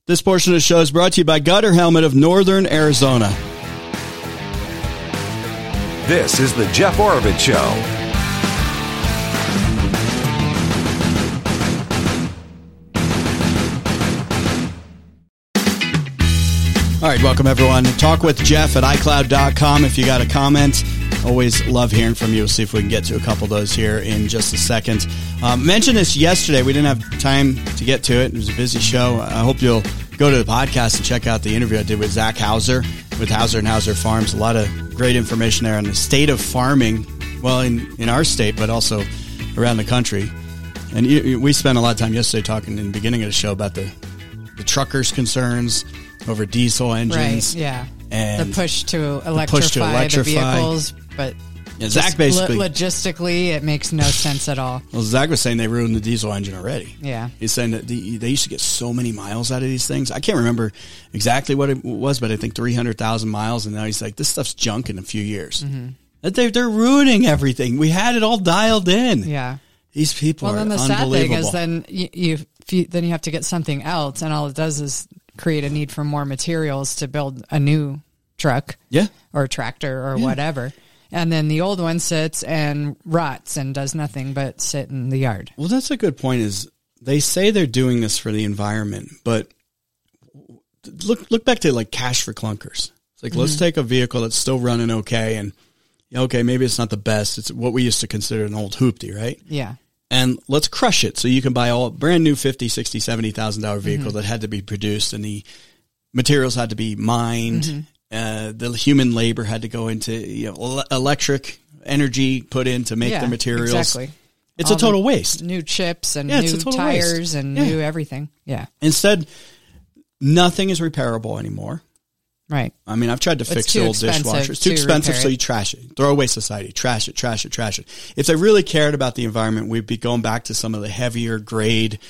This portion of the show is brought to you by Gutter Helmet of Northern Arizona. This is the Jeff Oravits Show. All right, welcome everyone. Talk with Jeff at iCloud.com. If you got a comment, always love hearing from you. We'll see if we can get to a couple of those here in just a second. Mentioned this yesterday. We didn't have time to get to it. It was a busy show. I hope you'll go to the podcast and check out the interview I did with Zach Hauser with Hauser & Hauser Farms. A lot of great information there on the state of farming, well, in our state, but also around the country. And we spent a lot of time yesterday talking in the beginning of the show about the truckers' concerns over diesel engines. Right, yeah. And the push to electrify the vehicles, but Zach basically logistically, it makes no sense at all. Well, Zach was saying they ruined the diesel engine already. Yeah. He's saying that they used to get so many miles out of these things. I can't remember exactly what it was, but I think 300,000 miles. And now he's like, this stuff's junk in a few years. Mm-hmm. They're ruining everything. We had it all dialed in. Yeah. These people are unbelievable. Well, then the sad thing is then you have to get something else, and all it does is create a need for more materials to build a new truck. Yeah. Or tractor or whatever. And then the old one sits and rots and does nothing but sit in the yard. Well, that's a good point. Is they say they're doing this for the environment, but look back to like cash for clunkers. It's like, let's take a vehicle that's still running okay, and okay, maybe it's not the best. It's what we used to consider an old hoopty, right? Yeah. And let's crush it so you can buy a brand new $50,000, $60,000, $70,000 vehicle that had to be produced, and the materials had to be mined. The human labor had to go into electric energy put in to make the materials. Exactly. It's all a total waste. New chips and new tires and new everything. Yeah. Instead, nothing is repairable anymore. Right. I mean, I've tried to fix the old dishwasher. It's too expensive, so you trash it. Throwaway society. Trash it. If they really cared about the environment, we'd be going back to some of the heavier grade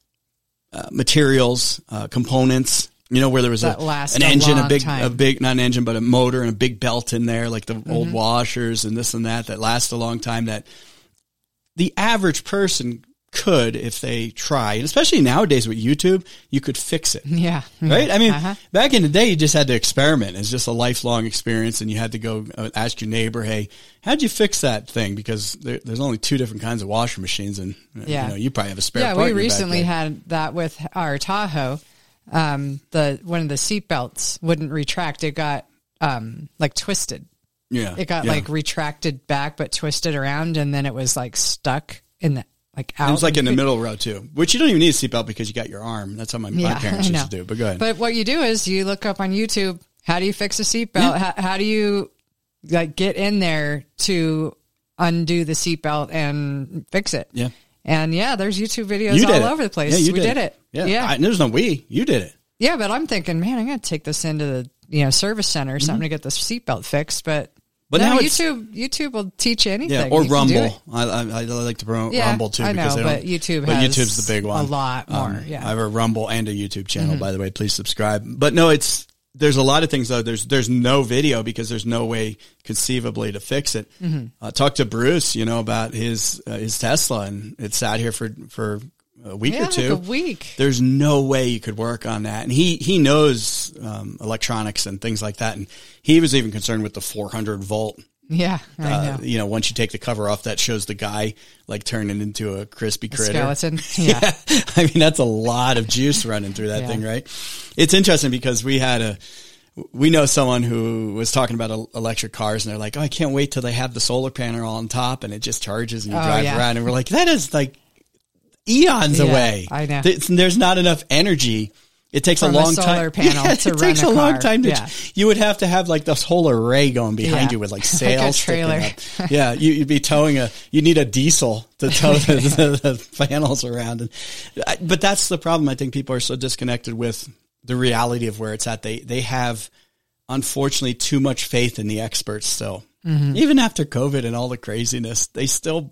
materials, components. You know, where there was an engine, a big, not an engine, but a motor and a big belt in there, like the old washers and this and that last a long time, that the average person could, if they try, and especially nowadays with YouTube, you could fix it. Yeah. Right? I mean, back in the day, you just had to experiment. It's just a lifelong experience, and you had to go ask your neighbor, hey, how'd you fix that thing? Because there's only two different kinds of washer machines, and you probably have a spare part. Yeah, we recently had that with our Tahoe. One of the seat belts wouldn't retract. It got like twisted. Yeah. It got like retracted back but twisted around, and then it was like stuck in the out. It was like in the middle row too, which you don't even need a seatbelt because you got your arm. That's how my parents used to do. But go ahead. But what you do is you look up on YouTube, how do you fix a seatbelt? Yeah. How do you like get in there to undo the seatbelt and fix it? Yeah. And there's YouTube videos all over the place. Yeah, we did it. Yeah. There's no we. You did it. Yeah, but I'm thinking, man, I'm going to take this into the service center or something to get the seatbelt fixed. But now YouTube will teach you anything. Yeah, or Rumble. I like to promote Rumble too. I know, but YouTube's the big one. A lot more. I have a Rumble and a YouTube channel, by the way. Please subscribe. But no, there's a lot of things though. There's no video because there's no way conceivably to fix it. Talk to Bruce, about his Tesla, and it sat here for a week or two. Like a week. There's no way you could work on that, and he knows electronics and things like that, and he was even concerned with the 400 volt. Yeah, I know. Once you take the cover off, that shows the guy like turning into a crispy critter. Skeleton. Yeah. I mean, that's a lot of juice running through that thing, right? It's interesting because we know someone who was talking about electric cars, and they're like, oh, I can't wait till they have the solar panel on top and it just charges and you drive around. And we're like, that is like eons away. I know. There's not enough energy. It takes a long time. Solar panel to run takes a long time. You would have to have like this whole array going behind you with like sails. Like a trailer. Yeah, you'd be towing you need a diesel to tow the panels around. But that's the problem. I think people are so disconnected with the reality of where it's at. They have, unfortunately, too much faith in the experts still. Even after COVID and all the craziness, they still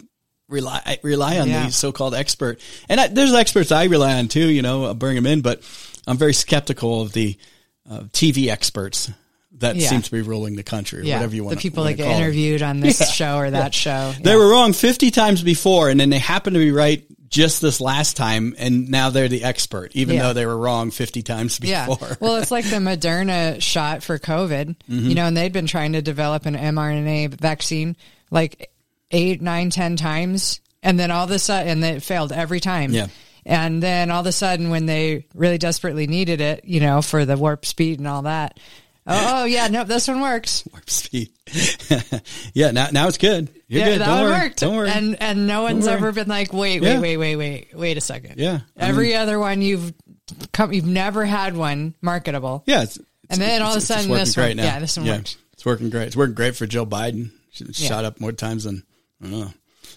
rely on the so-called expert. And there's experts I rely on too, I'll bring them in, but I'm very skeptical of the TV experts. that seem to be ruling the country, or whatever you want. The people that get interviewed on this show or that show. They were wrong 50 times before, and then they happen to be right just this last time, and now they're the expert, even though they were wrong 50 times before. Yeah. Well, it's like the Moderna shot for COVID, and they'd been trying to develop an mRNA vaccine like 8, 9, 10 times, and then all of a sudden, and it failed every time. Yeah. And then all of a sudden, when they really desperately needed it, for the warp speed and all that, nope, this one works. Warp speed. Yeah, now it's good. You're good. That one worked. Don't worry. And no one's ever been like, wait a second. Yeah. Every other one you've never had one marketable. Yeah. And then all of a sudden this one, now. This one works. It's working great. It's working great for Joe Biden. Shot up more times than, I don't know.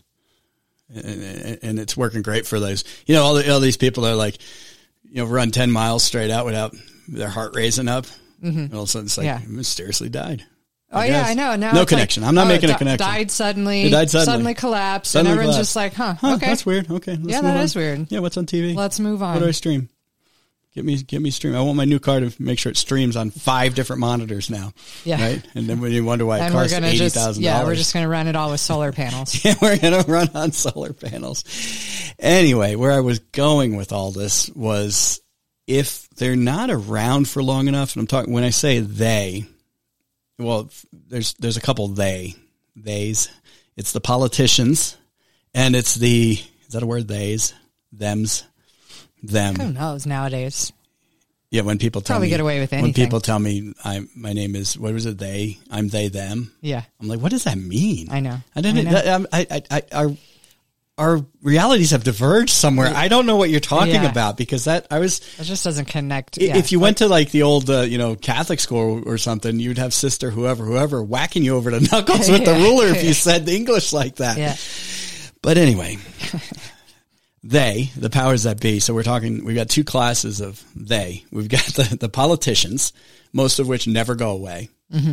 And it's working great for those, all these people that are like, run 10 miles straight out without their heart raising up. Mm-hmm. All of a sudden it's like, mysteriously died. I know. Now no connection. Like, I'm not making a connection. Died suddenly. Suddenly collapsed. And everyone's just like, okay. That's weird. Okay. That is weird. Yeah. What's on TV? Let's move on. What do I stream? Get me stream. I want my new car to make sure it streams on 5 different monitors now. Yeah. Right. And then when you wonder why it costs $80,000. Yeah. We're just going to run it all with solar panels. Yeah. We're going to run on solar panels. Anyway, where I was going with all this was, if they're not around for long enough, and I'm talking, when I say they, well, there's a couple theys. It's the politicians, and it's is that a word? Theys, thems, them. Who knows nowadays? Yeah, when people tell probably me, get away with anything. When people tell me my name is, what was it? I'm they, them. Yeah. I'm like, what does that mean? I know. Our realities have diverged somewhere. I don't know what you're talking about, because it just doesn't connect. If you went to like the old, Catholic school or something, you'd have sister whoever whacking you over the knuckles with the ruler if you said the English like that. Yeah. But anyway, the powers that be. So we've got 2 classes of they. We've got the politicians, most of which never go away. Mm-hmm.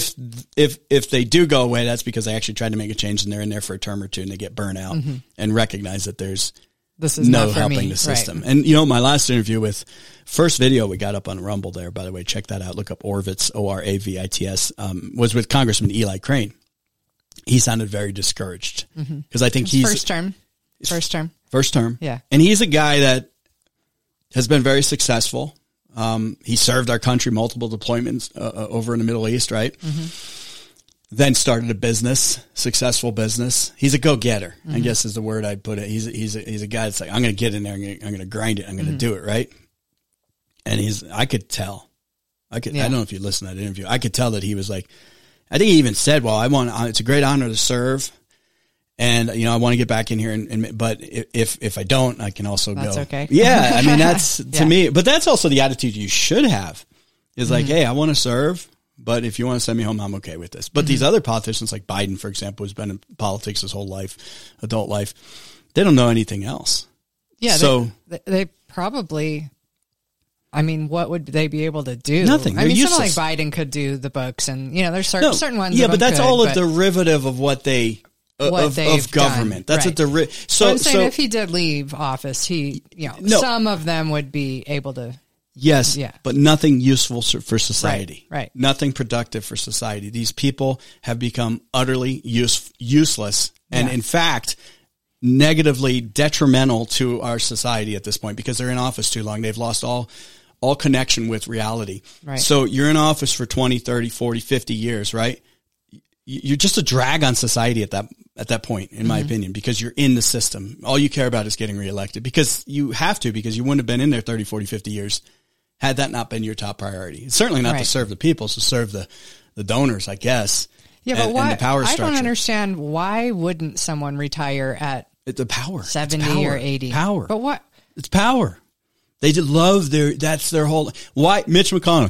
If they do go away, that's because they actually tried to make a change and they're in there for a term or 2 and they get burnt out and recognize that this is no helping the system. Right. And my last interview first video we got up on Rumble there, by the way, check that out. Look up Oravits, Oravits, was with Congressman Eli Crane. He sounded very discouraged because I think he's first term. Yeah. And he's a guy that has been very successful. He served our country multiple deployments over in the Middle East, right? Mm-hmm. Then started a successful business. He's a go-getter, I guess is the word I'd put it. He's a guy that's like, I'm going to get in there, I'm going to grind it, I'm going to do it, right? And I could tell. I don't know if you listened to that interview. I could tell that he was like, I think he even said, well, it's a great honor to serve. And, I want to get back in here but if I don't, I can also go. That's okay. Yeah. I mean, that's to me, but that's also the attitude you should have is like, hey, I want to serve, but if you want to send me home, I'm okay with this. But these other politicians like Biden, for example, who's been in politics his whole life, adult life, they don't know anything else. Yeah. So they probably, I mean, what would they be able to do? Nothing. They're someone like Biden could do the books and, there's certain ones. Yeah, but that's all a derivative of what they, of government. Done. That's right. So I'm saying if he did leave office, some of them would be able to. Yes, but nothing useful for society. Right. Nothing productive for society. These people have become utterly useless and, in fact, negatively detrimental to our society at this point because they're in office too long. They've lost all connection with reality. Right. So you're in office for 20, 30, 40, 50 years, right? You're just a drag on society at that point, in my opinion, because you're in the system. All you care about is getting reelected because you have to, because you wouldn't have been in there 30, 40, 50 years had that not been your top priority. It's certainly not to serve the people, it's to serve the donors, I guess. Yeah, but why? And the power structure. I don't understand, why wouldn't someone retire at the power 70 or 80? Power. But what? It's power. They just love that's their whole. Why Mitch McConnell?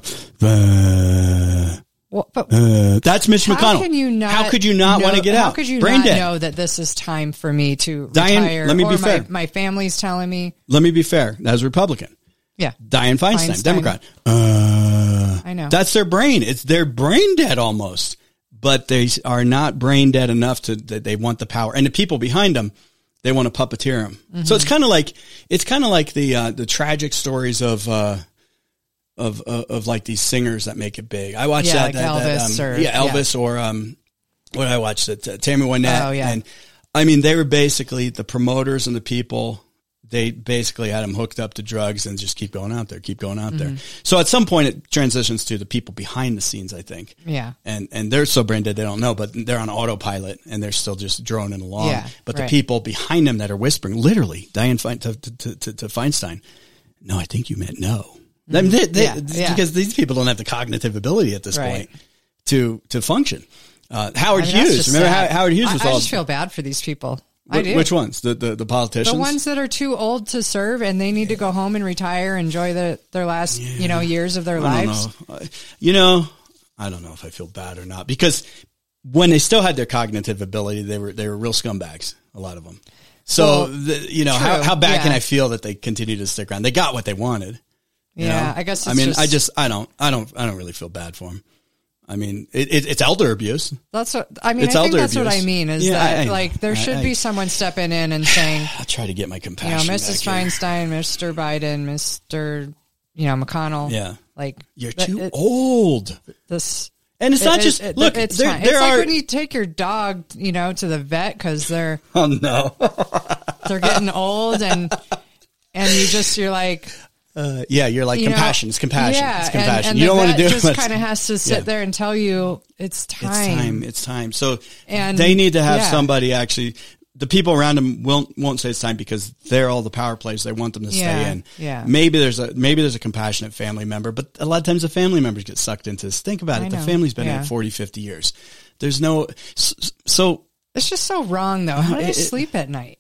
Well, but that's Mitch McConnell. How could you not want to get out? How could you not know that this is time for me to retire? Let me be fair. My family's telling me. Let me be fair. As a Republican. Yeah. Dianne Feinstein. Democrat. I know. That's their brain. They're brain dead almost. But they are not brain dead enough that they want the power. And the people behind them, they want to puppeteer them. Mm-hmm. So it's kind of like the tragic stories of of like these singers that make it big. I watched like Elvis or what I watched it, Tammy Wynette. Oh, yeah. And I mean, they were basically the promoters and the people. They basically had them hooked up to drugs and just keep going out there. So at some point it transitions to the people behind the scenes, I think. Yeah. And they're so brain dead they don't know, but they're on autopilot and they're still just droning along. Yeah, but the people behind them that are whispering, literally, Dianne to Feinstein, no, I think you meant no. I mean, because these people don't have the cognitive ability at this point to function. Howard Hughes, remember Howard Hughes was I just feel bad for these people. I do. Which ones? The politicians? The ones that are too old to serve and they need to go home and retire, enjoy their last, years of their lives. I don't know if I feel bad or not, because when they still had their cognitive ability, they were real scumbags, a lot of them. So, how bad can I feel that they continue to stick around? They got what they wanted. Yeah, I guess. I don't really feel bad for them. I mean, it's elder abuse. That's what I mean. I think that's abuse. What I mean is there should be someone stepping in and saying, I'll try to get my compassion. Mrs. Feinstein, Mr. Biden, Mr. McConnell. Yeah. Like, you're too old. And it's not just, look, it's like when you take your dog, to the vet because they're, oh no, they're getting old and you're like, you're like compassion. It's compassion. Yeah, it's compassion. And you don't want to do it. Just kind of has to sit there and tell you it's time. It's time. So they need to have somebody actually. The people around them won't say it's time because they're all the power plays. They want them to stay in. Yeah. Maybe there's a compassionate family member, but a lot of times the family members get sucked into this. Think about it. The family's been in it 40, 50 years. There's no so. It's just so wrong though. How do you sleep at night?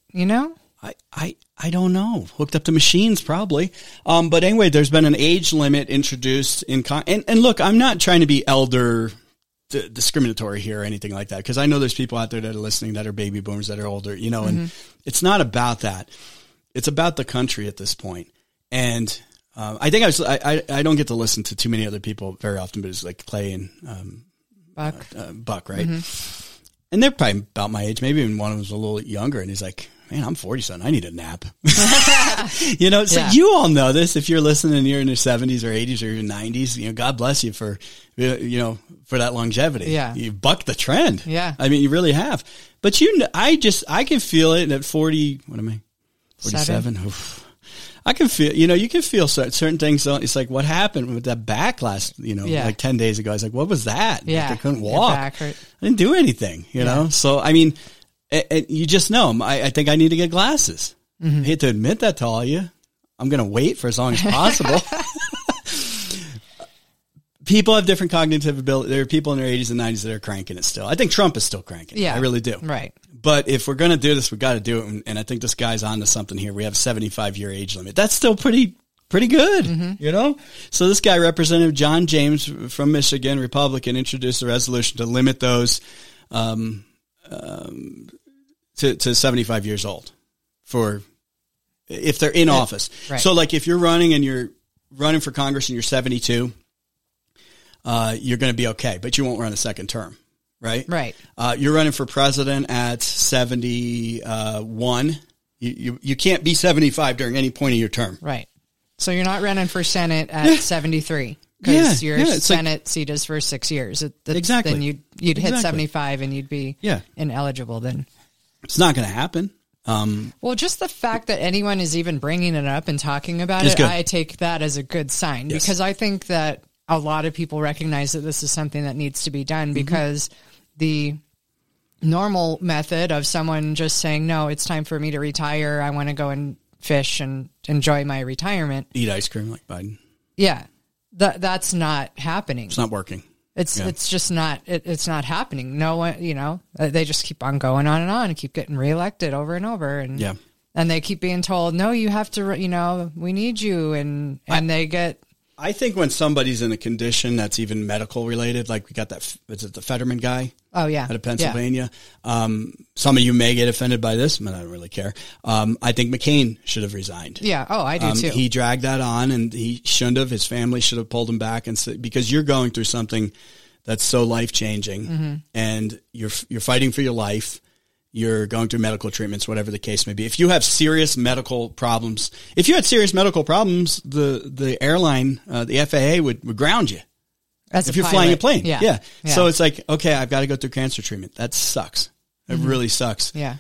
I don't know. Hooked up to machines, probably. But anyway, there's been an age limit introduced and look, I'm not trying to be elder discriminatory here or anything like that, because I know there's people out there that are listening that are baby boomers that are older, and it's not about that. It's about the country at this point. And I think I don't get to listen to too many other people very often, but it's like Clay and Buck, right? Mm-hmm. And they're probably about my age. Maybe even one of them was a little younger, and he's like, man, I'm 40-something. I need a nap. So you all know this. If you're listening and you're in your 70s or 80s or your 90s, God bless you for that longevity. Yeah. You bucked the trend. Yeah. I mean, you really have. But I can feel it at 40, what am I? 47? I can feel, you can feel certain things. It's like, what happened with that back last, like 10 days ago? I was like, what was that? Yeah. Like I couldn't walk. Back hurt. I didn't do anything, know? So, I mean, you just know. I think I need to get glasses. Mm-hmm. I hate to admit that to all of you. I'm going to wait for as long as possible. People have different cognitive ability. There are people in their 80s and 90s that are cranking it still. I think Trump is still cranking it. Yeah, I really do. Right. But if we're going to do this, we got to do it. And I think this guy's on to something here. We have a 75-year age limit. That's still pretty good, So this guy, Representative John James from Michigan, Republican, introduced a resolution to limit those to 75 years old for if they're in office. Right. So like if you're running and you're running for Congress and you're 72, you're going to be okay, but you won't run a second term, right? Right. You're running for president at 71. You can't be 75 during any point of your term. Right. So you're not running for Senate at 73. Because your Senate seat is for 6 years. Exactly. Then you'd hit 75 and you'd be ineligible then. It's not going to happen. Well, just the fact that anyone is even bringing it up and talking about it, I take that as a good sign. Yes. Because I think that a lot of people recognize that this is something that needs to be done because the normal method of someone just saying, no, it's time for me to retire. I want to go and fish and enjoy my retirement. Eat ice cream like Biden. Yeah. That's not happening. It's not working. It's just not, it's not happening. No one, they just keep on going on and keep getting reelected over and over. And, and they keep being told, no, you have to, we need you. And they get. I think when somebody's in a condition that's even medical related, like we got is it the Fetterman guy? Oh, yeah. Out of Pennsylvania. Yeah. Some of you may get offended by this, but I don't really care. I think McCain should have resigned. Yeah. Oh, I do too. He dragged that on and he shouldn't have. His family should have pulled him back and said, because you're going through something that's so life changing and you're fighting for your life you're going through medical treatments, whatever the case may be. If you have serious medical problems, the airline, the FAA would ground you. As if you're flying a plane. Yeah. So it's like, okay, I've got to go through cancer treatment. That sucks. It really sucks. Yeah.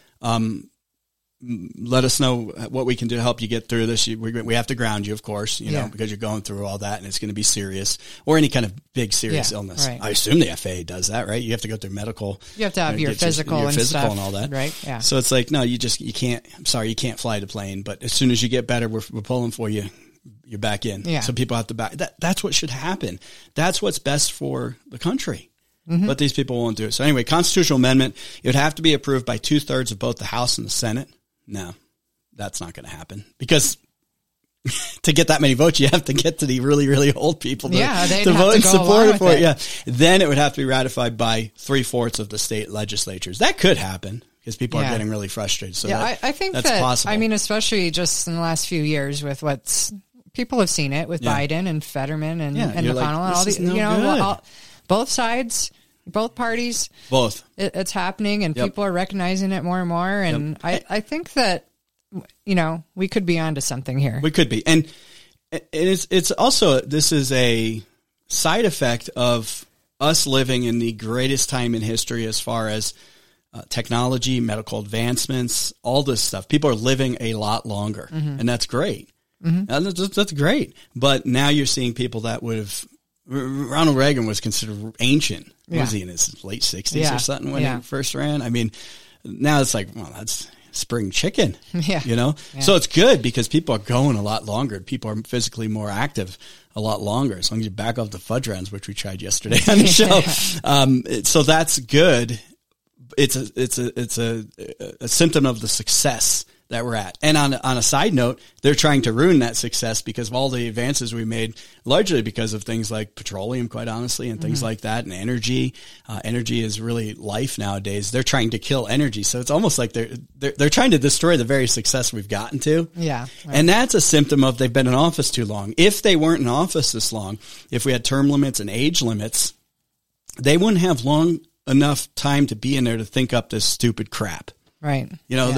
Let us know what we can do to help you get through this. We have to ground you, of course, because you're going through all that and it's going to be serious, or any kind of big serious illness. Right. I assume the FAA does that, right? You have to go through medical. You have to have your physical and stuff, and all that. Right. Yeah. So it's like, no, you can't, I'm sorry, you can't fly the plane, but as soon as you get better, we're pulling for you. You're back in. Yeah. So people have to that's what should happen. That's what's best for the country. Mm-hmm. But these people won't do it. So anyway, constitutional amendment, it would have to be approved by 2/3 of both the House and the Senate. No, that's not going to happen, because to get that many votes, you have to get to the really, really old people to vote and support it for it. Yeah. Then it would have to be ratified by 3/4 of the state legislatures. That could happen because people are getting really frustrated. So I think that's possible. I mean, especially just in the last few years with people have seen it with Biden and Fetterman and McConnell and all these, both sides. Both parties. Both. It's happening, and people are recognizing it more and more. And I think that, we could be onto something here. We could be. And it's also, this is a side effect of us living in the greatest time in history as far as technology, medical advancements, all this stuff. People are living a lot longer, and that's great. That's great. But now you're seeing people that would have, Ronald Reagan was considered ancient. Was he in his late 60s or something when he first ran? I mean, now it's like, well, that's spring chicken, So it's good because people are going a lot longer. People are physically more active a lot longer, as long as you back off the fudge rounds, which we tried yesterday on the show. So that's good. It's a symptom of the success that we're at. And on a side note, they're trying to ruin that success because of all the advances we made, largely because of things like petroleum, quite honestly, and things like that, and energy. Energy is really life nowadays. They're trying to kill energy. So it's almost like they're trying to destroy the very success we've gotten to. Yeah. Right. And that's a symptom of they've been in office too long. If they weren't in office this long, if we had term limits and age limits, they wouldn't have long enough time to be in there to think up this stupid crap. Right.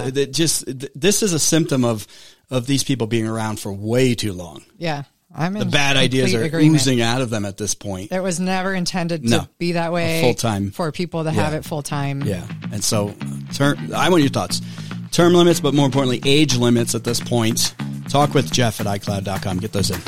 This is a symptom of these people being around for way too long. Yeah. The bad ideas are oozing out of them at this point. It was never intended to be that way. Full time. For people to have it full time. Yeah. And so I want your thoughts. Term limits, but more importantly, age limits at this point. Talk with Jeff at iCloud.com. Get those in.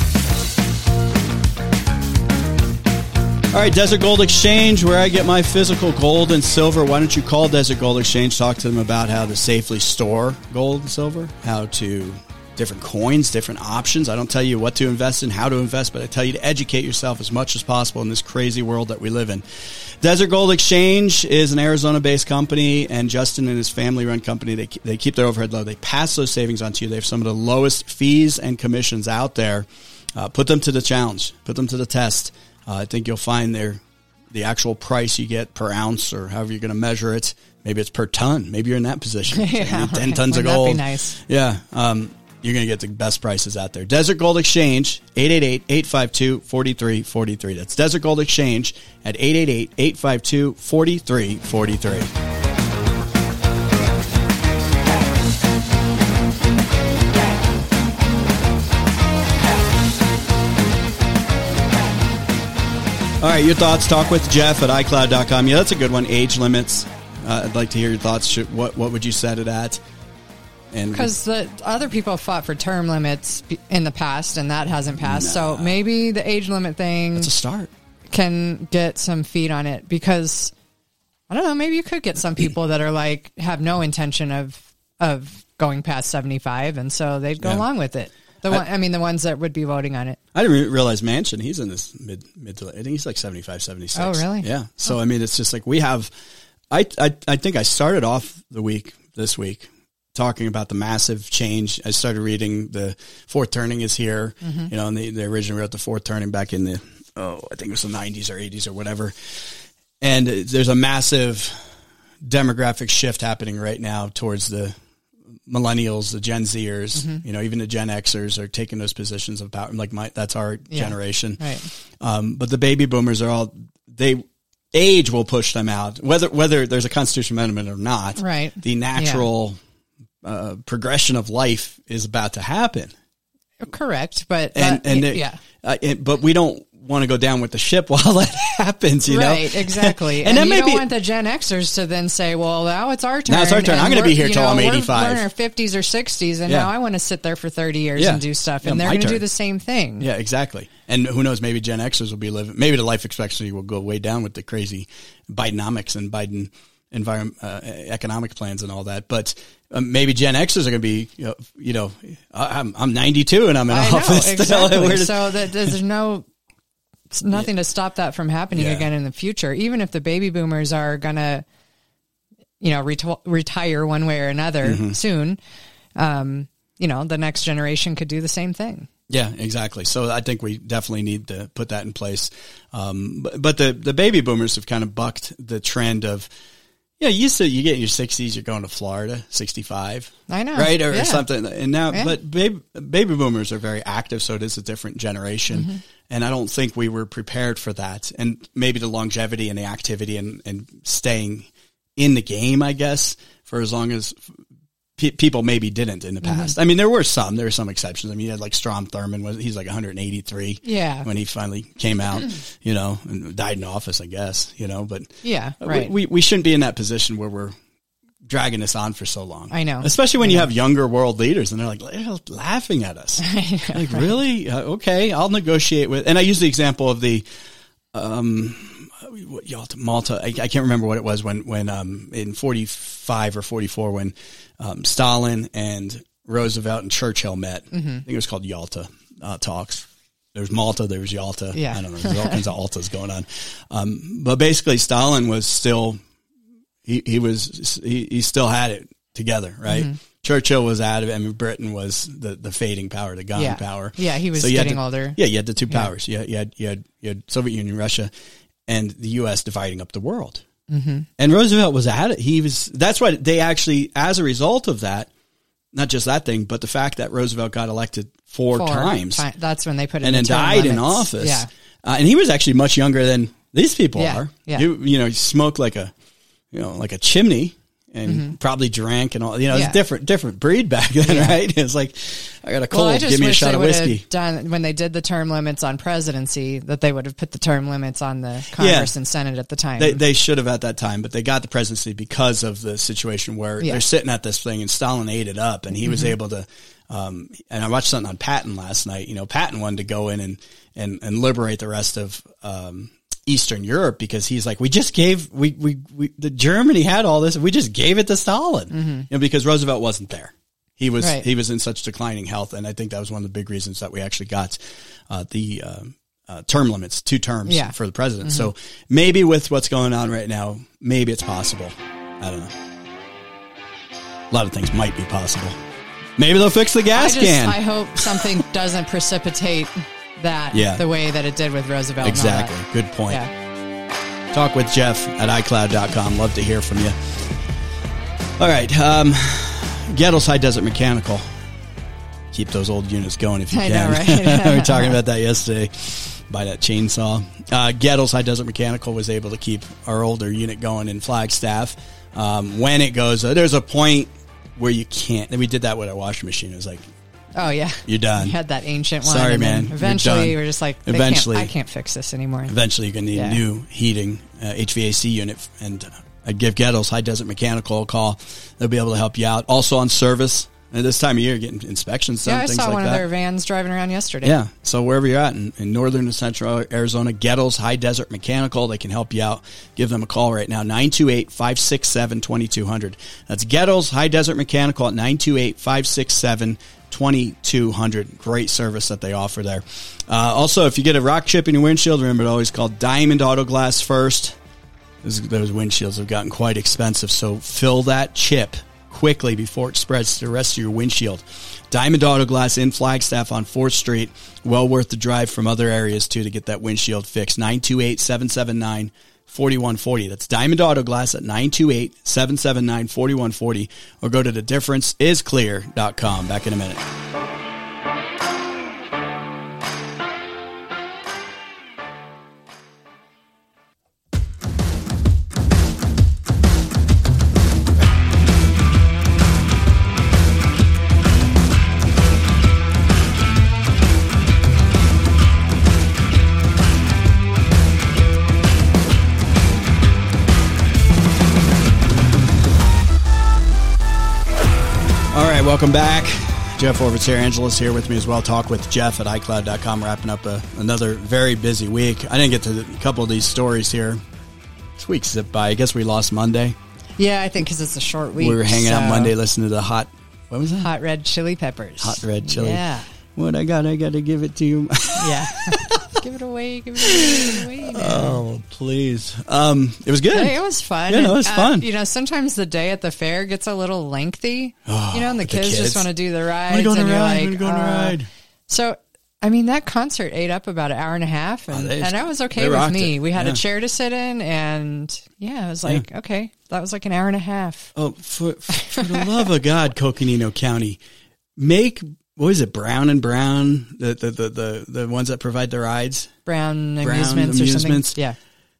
All right, Desert Gold Exchange, where I get my physical gold and silver. Why don't you call Desert Gold Exchange, talk to them about how to safely store gold and silver, how to different coins, different options. I don't tell you what to invest in, how to invest, but I tell you to educate yourself as much as possible in this crazy world that we live in. Desert Gold Exchange is an Arizona-based company, and Justin and his family-run company, they keep their overhead low. They pass those savings on to you. They have some of the lowest fees and commissions out there. Put them to the challenge. Put them to the test. I think you'll find the actual price you get per ounce, or however you're going to measure it. Maybe it's per ton. Maybe you're in that position. So 10 tons of gold. That'd be nice. Yeah. You're going to get the best prices out there. Desert Gold Exchange, 888-852-4343. That's Desert Gold Exchange at 888-852-4343. All right, your thoughts. Talk with Jeff at iCloud.com. Yeah, that's a good one. Age limits. I'd like to hear your thoughts. What would you set it at? Because the other people fought for term limits in the past, and that hasn't passed. So maybe the age limit thing, that's a start, can get some feet on it. Because I don't know, maybe you could get some people that are like have no intention of going past 75, and so they'd go along with it. The ones that would be voting on it. I didn't realize Manchin, he's in this mid to late. I think he's like 75, 76. Oh, really? Yeah. So, I mean, it's just like we have, I think I started off this week, talking about the massive change. I started reading the Fourth Turning is here, and they originally wrote the Fourth Turning back in I think it was the 90s or 80s or whatever. And there's a massive demographic shift happening right now towards the millennials, the Gen Zers, even the Gen Xers are taking those positions of power. Like that's our generation. Right. But the baby boomers are all, age will push them out. Whether there's a constitutional amendment or not, right? The natural progression of life is about to happen. Correct, but but we don't want to go down with the ship while that happens, you know? Right, exactly. And then you don't want the Gen Xers to then say, well, now it's our turn. Now it's our turn. I'm going to be here till I'm 85. We're in our 50s or 60s, and now I want to sit there for 30 years and do stuff. And they're going to do the same thing. Yeah, exactly. And who knows, maybe Gen Xers will be living, maybe the life expectancy will go way down with the crazy Bidenomics and Biden economic plans and all that. But maybe Gen Xers are going to be, I'm 92 and I'm in office. Exactly. So that there's nothing to stop that from happening again in the future. Even if the baby boomers are going to, retire one way or another soon, the next generation could do the same thing. Yeah, exactly. So I think we definitely need to put that in place. But the baby boomers have kind of bucked the trend of, you get in your 60s, you're going to Florida, 65. I know. Right? Or something. And now, but baby boomers are very active, so it is a different generation. And I don't think we were prepared for that. And maybe the longevity and the activity and staying in the game, I guess, for as long as people maybe didn't in the past. I mean, there were some exceptions. I mean, you had like Strom Thurmond, he's like 183 when he finally came out, and died in office, I guess, but right. We shouldn't be in that position where we're dragging this on for so long. I know. Especially when you have younger world leaders and they're like laughing at us. Like, really? Okay, I'll negotiate with, and I use the example of the, Malta. I can't remember what it was when in 45 or 44 when Stalin and Roosevelt and Churchill met. I think it was called Yalta talks. There was Malta, there was Yalta. Yeah. I don't know. There's all kinds of Altas going on. But basically Stalin was still, he still had it together, right? Churchill was out of it. I mean, Britain was the fading power, the gun power. Yeah, he was getting older. Yeah, you had the two powers. You had Soviet Union, Russia, and the U.S. dividing up the world. And Roosevelt was at it. That's why they actually, as a result of that, not just that thing, but the fact that Roosevelt got elected four times. That's when they put it and then died in office. Yeah. And he was actually much younger than these people are. Yeah. He smoked like a chimney. And probably drank and all, it's a different breed back then, right? It's like, I got a cold, give me a shot of whiskey. When they did the term limits on presidency, that they would have put the term limits on the Congress and Senate at the time. They should have at that time, but they got the presidency because of the situation where they're sitting at this thing and Stalin ate it up and he was able to, and I watched something on Patton last night. Patton wanted to go in and liberate the rest of, Eastern Europe because he's like, the Germany had all this. We just gave it to Stalin, because Roosevelt wasn't there. He was in such declining health. And I think that was one of the big reasons that we actually got, the term limits, 2 terms for the president. So maybe with what's going on right now, maybe it's possible. I don't know. A lot of things might be possible. Maybe they'll fix the gas can. I hope something doesn't precipitate that the way that it did with Roosevelt. Exactly. Good point. Yeah. Talk with Jeff at iCloud.com. Love to hear from you. All right. Gettles High Desert Mechanical. Keep those old units going if you can. I know, right? We were talking about that yesterday. Buy that chainsaw. Gettles High Desert Mechanical was able to keep our older unit going in Flagstaff. When it goes, there's a point where you can't. And we did that with our washing machine. It was like, oh, yeah. You're done. We had that ancient one. Sorry, man. Eventually, we're just like, I can't fix this anymore. Eventually, you're going to need new heating, HVAC unit. And I'd give Gettles High Desert Mechanical a call. They'll be able to help you out. Also on service. And this time of year, getting inspections done, things like that. I saw one of their vans driving around yesterday. Yeah. So wherever you're at in northern and central Arizona, Gettles High Desert Mechanical, they can help you out. Give them a call right now, 928-567-2200. That's Gettles High Desert Mechanical at 928-567-2200. Great service that they offer there. Also, if you get a rock chip in your windshield, remember to always call Diamond Auto Glass first. Those windshields have gotten quite expensive, so fill that chip quickly before it spreads to the rest of your windshield. Diamond Auto Glass in Flagstaff on 4th Street. Well worth the drive from other areas, too, to get that windshield fixed. 928-779-4140. That's Diamond Auto Glass at 928-779-4140. Or go to thedifferenceisclear.com. Back in a minute. welcome back. Jeff Orbitz here. Angela's here with me as well. Talk with Jeff at iCloud.com. Wrapping up another very busy week. I didn't get to a couple of these stories here. This week zipped by. I guess we lost Monday. Yeah, I think because it's a short week. We were hanging out Monday listening to the what was that? Hot Red Chili Peppers. Hot Red Chili. Yeah. What I got to give it to you. Yeah. Give it away. Man. Oh, please. It was good. Hey, it was fun. Yeah, it was fun. Sometimes the day at the fair gets a little lengthy, and the kids just want to do the rides. I want to go on a ride. So, that concert ate up about an hour and a half, and that was okay with me. We had a chair to sit in, and it was like, okay, that was like an hour and a half. Oh, for the love of God, Coconino County, make... What is it? Brown and Brown, the ones that provide the rides? Brown Amusements or something. Yeah.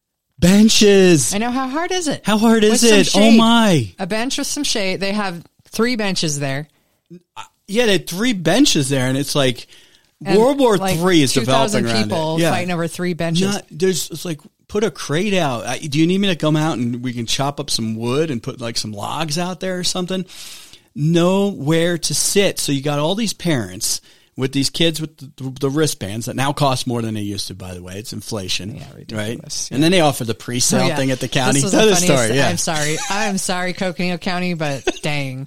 Benches. I know. How hard is it? How hard is it? Oh my. A bench with some shade. They have 3 benches there. Yeah, they had 3 benches there, and it's like World War III is developing around it. 2,000 people fighting over 3 benches. It's like, put a crate out. Do you need me to come out and we can chop up some wood and put like some logs out there or something? Nowhere to sit. So you got all these parents with these kids with the wristbands that now cost more than they used to, by the way. It's inflation, right? Yeah. And then they offer the pre-sale thing at the county. This is the story. I'm sorry, Coconino County, but dang.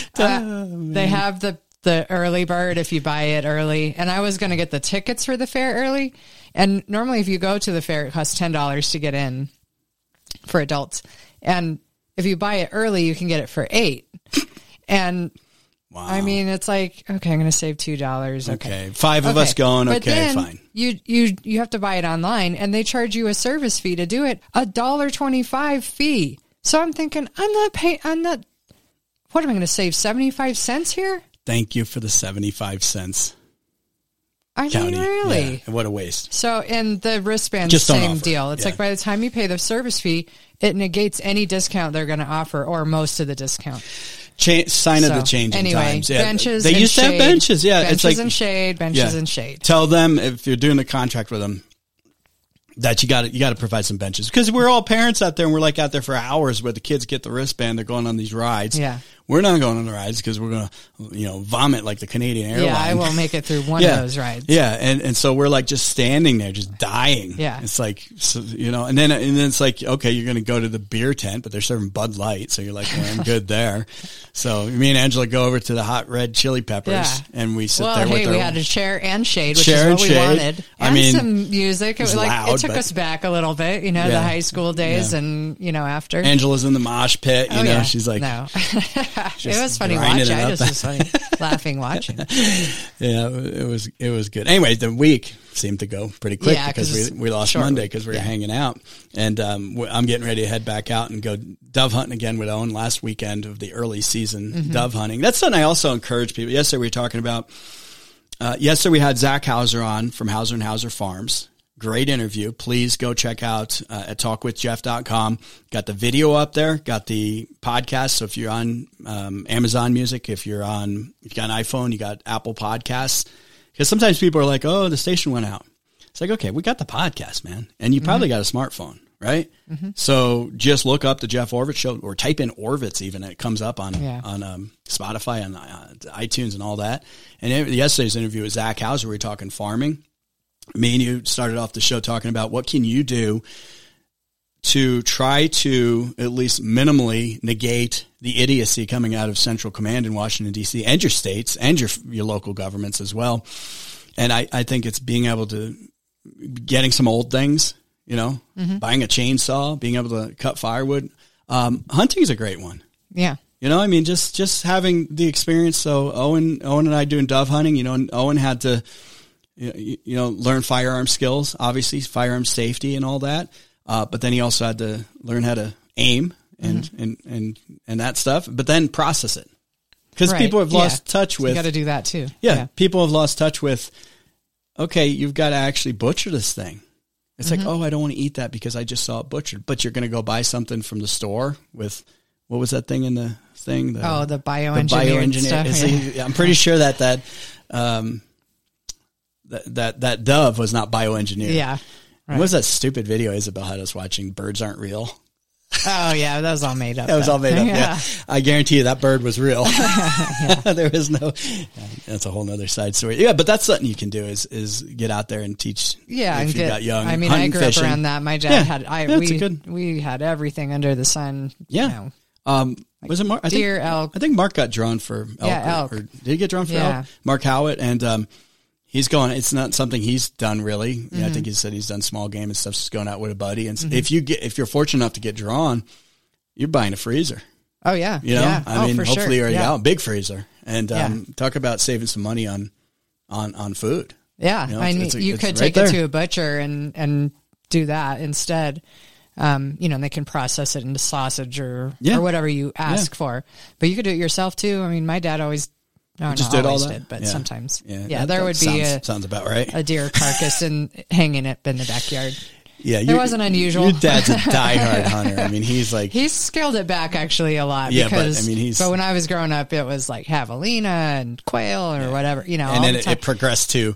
They have the early bird if you buy it early. And I was going to get the tickets for the fair early. And normally if you go to the fair, it costs $10 to get in for adults. And if you buy it early, you can get it for $8. And wow. It's like, okay, I'm going to save $2. Okay. 5 of us going. But then fine. You have to buy it online, and they charge you a service fee to do it, $1.25 fee. So I'm thinking, what am I going to save, 75 cents here? Thank you for the 75 cents. County. Really? Yeah, what a waste. So, and the wristband, same deal. It's like by the time you pay the service fee, it negates any discount they're going to offer or most of the discount. Sign of the changing times. Yeah. Benches. They used to have benches. Yeah, benches and shade. Benches and shade. Tell them if you're doing the contract with them that you got to provide some benches, because we're all parents out there and we're like out there for hours where the kids get the wristband. They're going on these rides. Yeah. We're not going on the rides because we're going to, vomit like the Canadian airline. Yeah, I won't make it through one of those rides. Yeah, and so we're like just standing there, just dying. Yeah. It's like, and then it's like, okay, you're going to go to the beer tent, but they're serving Bud Light, so you're like, well, I'm good there. So me and Angela go over to the Hot Red Chili Peppers, and we sit there with we had a chair and shade, which is what we wanted. And some music. It was loud, it took us back a little bit, the high school days and, after. Angela's in the mosh pit, she's like. No. It was funny watching. I just was funny laughing watching. Yeah, it was good. Anyway, the week seemed to go pretty quick because we lost Monday because we were hanging out, and I'm getting ready to head back out and go dove hunting again with Owen. Last weekend of the early season dove hunting. That's something I also encourage people. Yesterday we were talking about. Yesterday we had Zach Hauser on from Hauser and Hauser Farms. Great interview. Please go check out at talkwithjeff.com. Got the video up there. Got the podcast. So if you're on Amazon Music, if you got an iPhone, you got Apple Podcasts. Because sometimes people are like, oh, the station went out. It's like, okay, we got the podcast, man. And you probably got a smartphone, right? Mm-hmm. So just look up the Jeff Orbitz Show or type in Orbitz even. It comes up on Spotify, on iTunes and all that. And yesterday's interview with Zach Hauser, we were talking farming. Me and you started off the show talking about what can you do to try to at least minimally negate the idiocy coming out of Central Command in Washington, D.C. and your states and your local governments as well. And I think it's being able to getting some old things, buying a chainsaw, being able to cut firewood. Hunting is a great one. Yeah. Just having the experience. So Owen and I doing dove hunting, and Owen had to learn firearm skills, obviously firearm safety and all that. But then he also had to learn how to aim and that stuff, but then process it. Because people have lost touch with. You got to do that too. Yeah. People have lost touch with, okay, you've got to actually butcher this thing. It's like, oh, I don't want to eat that because I just saw it butchered. But you're going to go buy something from the store with, what was that thing in the thing? The bioengineered stuff. Yeah. I'm pretty sure that dove was not bioengineered. Yeah. Right. What was that stupid video Isabel had us watching? Birds Aren't Real. Oh yeah, that was all made up. That was all made up. Yeah. I guarantee you that bird was real. There was no. That's a whole nother side story. Yeah, but that's something you can do is get out there and teach. Yeah, if you got young. I mean, I grew fishing. up around that. My dad had. We had everything under the sun. Yeah. Was it Mark? Deer, elk. I think Mark got drawn for elk. Yeah, elk. Or did he get drawn for elk? Mark Howitt, and he's going. It's not something he's done really. Mm-hmm. Yeah, I think he said he's done small game and stuff. Just going out with a buddy, and if you're fortunate enough to get drawn, you're buying a freezer. Oh yeah, you know. Yeah. I mean, for hopefully sure. you're out big freezer, and talk about saving some money on food. Yeah, you know, I mean, you could take it to a butcher and do that instead. And they can process it into sausage or whatever you ask for. But you could do it yourself too. I mean, my dad always did all that, but sometimes, there would be sounds about right. A deer carcass and hanging it in the backyard. Yeah, it wasn't unusual. Your dad's a diehard hunter. I mean, he's scaled it back actually a lot. Yeah, because, but I mean, but when I was growing up, it was like javelina and quail or whatever. And then it progressed to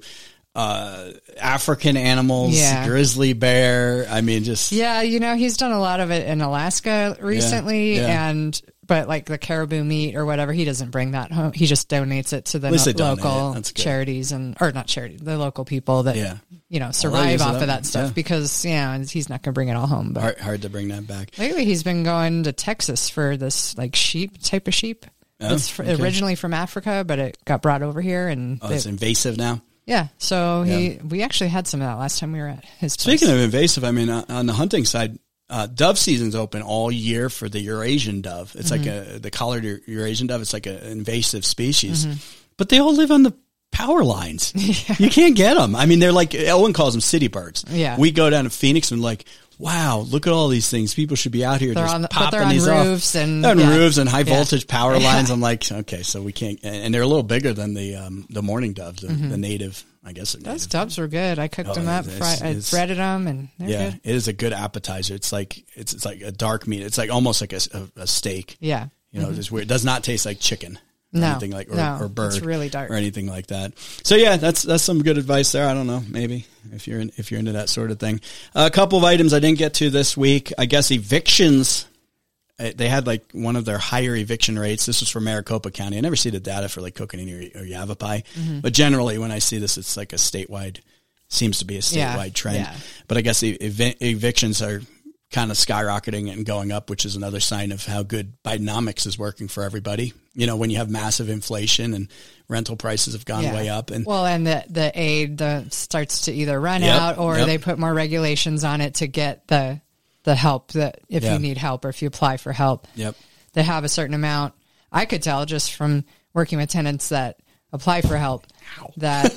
African animals, grizzly bear. I mean, just he's done a lot of it in Alaska recently, but like the caribou meat or whatever, he doesn't bring that home. He just donates it to the local charities or not charity, the local people that survive off of that stuff because he's not going to bring it all home. But hard to bring that back. Lately, he's been going to Texas for this like type of sheep. It's originally from Africa, but it got brought over here and it's invasive now. Yeah, so we actually had some of that last time we were at his place. Speaking of invasive, I mean, on the hunting side, dove season's open all year for the Eurasian dove. It's like the collared Eurasian dove. It's like an invasive species, but they all live on the power lines. You can't get them. I mean, they're like, Owen calls them city birds. Yeah. We go down to Phoenix and like, wow, look at all these things. People should be out here popping these roofs off. And roofs and high voltage power lines. I'm like, okay, so we can't, and they're a little bigger than the mourning doves, the native, I guess. Those doves were good. I cooked them up, I breaded them, and they're good. It is a good appetizer. It's like a dark meat. It's like almost like a steak. Yeah. It's weird. It does not taste like chicken. Or anything like or bird. It's really dark. Or anything like that. So that's some good advice there. I don't know, maybe if you're into that sort of thing. A couple of items I didn't get to this week. I guess evictions. They had like one of their higher eviction rates. This was for Maricopa County. I never see the data for like Coconino or Yavapai, but generally when I see this, it's like seems to be a statewide trend. Yeah. But I guess evictions are kind of skyrocketing and going up, which is another sign of how good Bidenomics is working for everybody. When you have massive inflation and rental prices have gone way up, and the aid starts to either run out or they put more regulations on it to get the help that if you need help or if you apply for help, they have a certain amount. I could tell just from working with tenants that apply for help that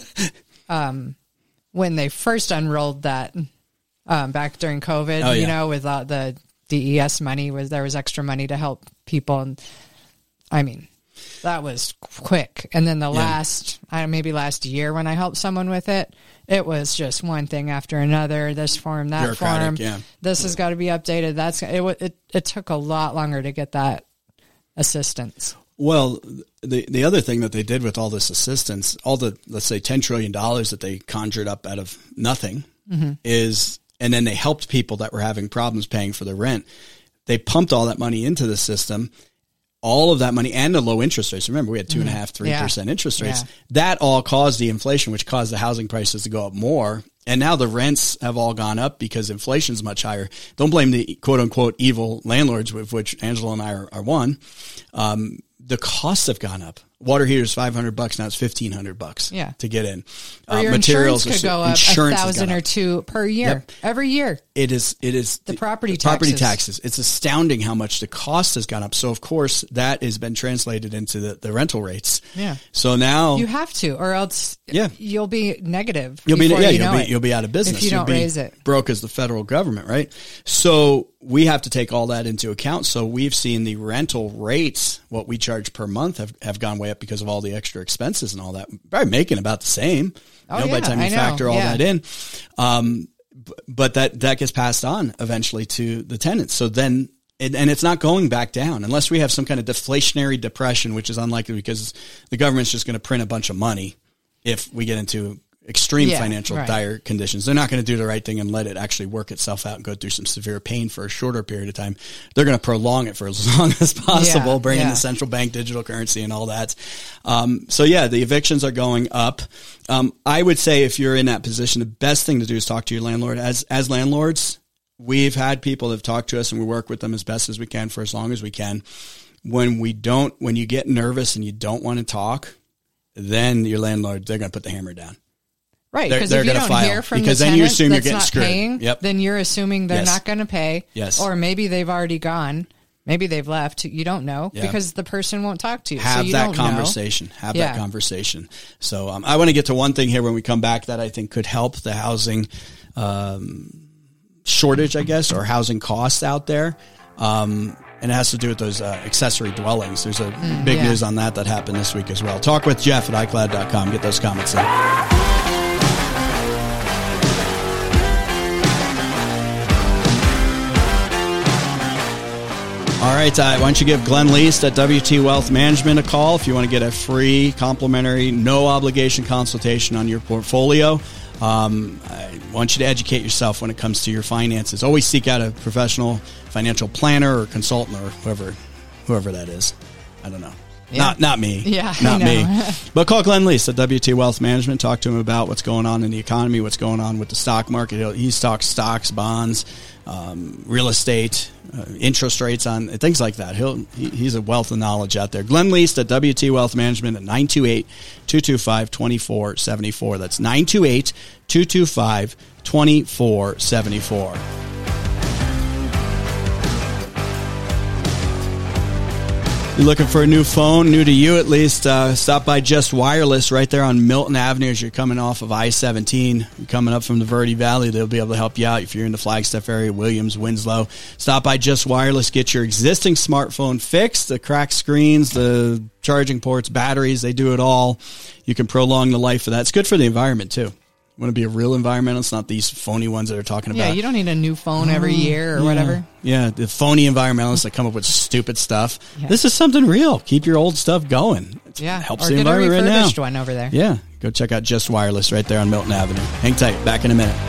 when they first unrolled that back during COVID, with the DES money, there was extra money to help people. And I mean, that was quick. And then the last year when I helped someone with it, it was just one thing after another. This form, that form. Yeah. This has got to be updated. It took a lot longer to get that assistance. Well, the other thing that they did with all this assistance, all the, let's say $10 trillion that they conjured up out of nothing is, and then they helped people that were having problems paying for their rent. They pumped all that money into the system. All of that money and the low interest rates. Remember, we had 2.5-3% interest rates. Yeah. That all caused the inflation, which caused the housing prices to go up more. And now the rents have all gone up because inflation is much higher. Don't blame the quote unquote evil landlords, with which Angela and I are one. The costs have gone up. Water heater is $500. Now it's $1,500 to get in. Your materials insurance could go up $1,000 or $2,000 per year. Every year. It is the property taxes. It's astounding how much the cost has gone up. So of course that has been translated into the rental rates. Yeah. So now you have to, or else you'll be negative. You'll be out of business if you don't raise it. Broke as the federal government, right? So we have to take all that into account. So we've seen the rental rates, what we charge per month, have gone way up because of all the extra expenses and all that. We're making about the same. By the time you factor all that in. But that gets passed on eventually to the tenants. So then, and it's not going back down unless we have some kind of deflationary depression, which is unlikely because the government's just going to print a bunch of money if we get into extreme financial dire conditions. They're not going to do the right thing and let it actually work itself out and go through some severe pain for a shorter period of time. They're going to prolong it for as long as possible, bring in the central bank digital currency and all that. So the evictions are going up. I would say if you're in that position, the best thing to do is talk to your landlord. As landlords, we've had people that have talked to us and we work with them as best as we can for as long as we can. When you get nervous and you don't want to talk, then your landlord, they're going to put the hammer down. Right, because if you don't hear from the tenant that's not paying, then you're assuming they're not going to pay. Yes. Or maybe they've already gone. Maybe they've left. You don't know because the person won't talk to you. Have so you that don't conversation. Know. Have that conversation. So I want to get to one thing here when we come back that I think could help the housing shortage, I guess, or housing costs out there. And it has to do with those accessory dwellings. There's a big news on that happened this week as well. Talk with Jeff at iCloud.com. Get those comments in. All right, why don't you give Glenn Least at WT Wealth Management a call if you want to get a free, complimentary, no-obligation consultation on your portfolio. I want you to educate yourself when it comes to your finances. Always seek out a professional financial planner or consultant or whoever that is. I don't know. Yeah. Not me. Yeah, not me. But call Glenn Least at WT Wealth Management. Talk to him about what's going on in the economy, what's going on with the stock market. He talks stocks, bonds, real estate, interest rates on things like that. He's a wealth of knowledge out there. Glenn Least at WT Wealth Management at 928-225-2474. That's 928-225-2474. You're looking for a new phone, new to you at least, stop by Just Wireless right there on Milton Avenue as you're coming off of I-17. You're coming up from the Verde Valley. They'll be able to help you out if you're in the Flagstaff area, Williams, Winslow. Stop by Just Wireless. Get your existing smartphone fixed, the cracked screens, the charging ports, batteries. They do it all. You can prolong the life of that. It's good for the environment, too. Want to be a real environmentalist, not these phony ones that are talking about. Yeah, you don't need a new phone every year or whatever. Yeah, the phony environmentalists that come up with stupid stuff. Yeah. This is something real. Keep your old stuff going. It helps the environment right now. Or get a refurbished one over there. Yeah, go check out Just Wireless right there on Milton Avenue. Hang tight. Back in a minute.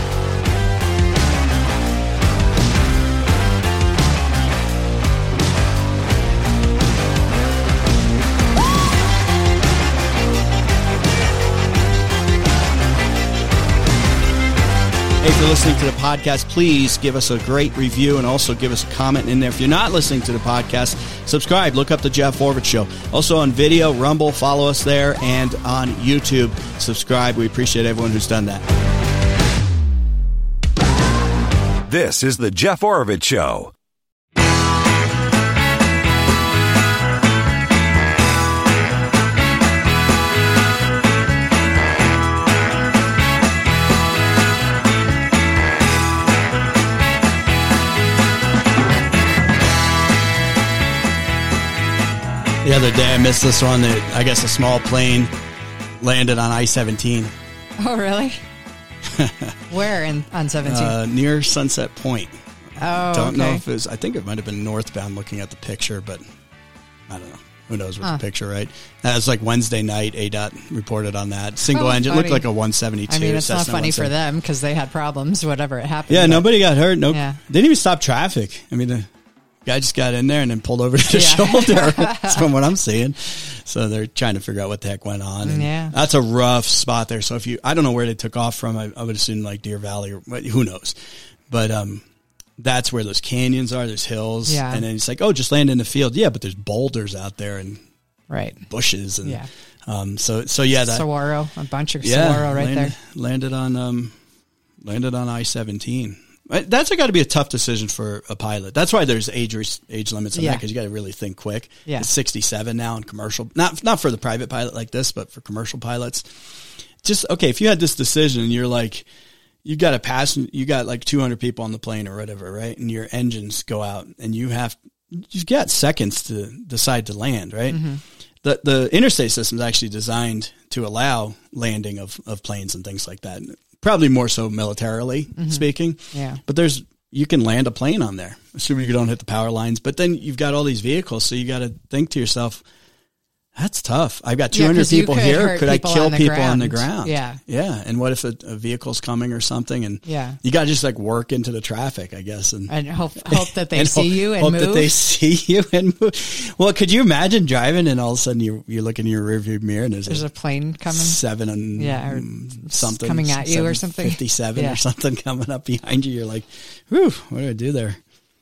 If you're listening to the podcast, please give us a great review and also give us a comment in there. If you're not listening to the podcast, subscribe. Look up the Jeff Oravits Show. Also on video, Rumble, follow us there, and on YouTube, subscribe. We appreciate everyone who's done that. This is the Jeff Oravits Show. The other day, I missed this one. I guess a small plane landed on I-17. Oh, really? Where on 17? Near Sunset Point. Oh, Don't know if it was, I think it might have been northbound looking at the picture, but I don't know. Who knows with the picture, right? That was like Wednesday night. ADOT reported on that. Single engine. Looked like a 172. I mean, it's Cessna not funny for them because they had problems, whatever it happened. Yeah, nobody got hurt. Nope. Yeah. They didn't even stop traffic. I mean, the guy just got in there and then pulled over to the shoulder. That's from what I'm seeing. So they're trying to figure out what the heck went on. And that's a rough spot there. So I don't know where they took off from. I would assume like Deer Valley or who knows. But that's where those canyons are. There's hills. Yeah. And then it's like, oh, just land in the field. Yeah, but there's boulders out there and bushes. And so that Saguaro, a bunch of saguaro there. Landed on I-17. That's got to be a tough decision for a pilot. That's why there's age limits on that, because you got to really think quick. Yeah. It's 67 now in commercial, not for the private pilot like this, but for commercial pilots. Just, okay, if you had this decision and you're like, you got like 200 people on the plane or whatever, right? And your engines go out and you've got seconds to decide to land, right? Mm-hmm. The interstate system is actually designed to allow landing of planes and things like that. Probably more so militarily speaking. Yeah. But you can land a plane on there, assuming you don't hit the power lines. But then you've got all these vehicles, so you got to think to yourself, That's tough. I've got 200 people here. Could I kill people on the ground? Yeah. Yeah. And what if a vehicle's coming or something? And you got to just like work into the traffic, I guess. And hope that they see you and move. Hope that they see you and move. Well, could you imagine driving and all of a sudden you look in your rearview mirror and there's a plane coming? 7 and or something. Coming at you or something. 57 or something coming up behind you. You're like, whew, what do I do there?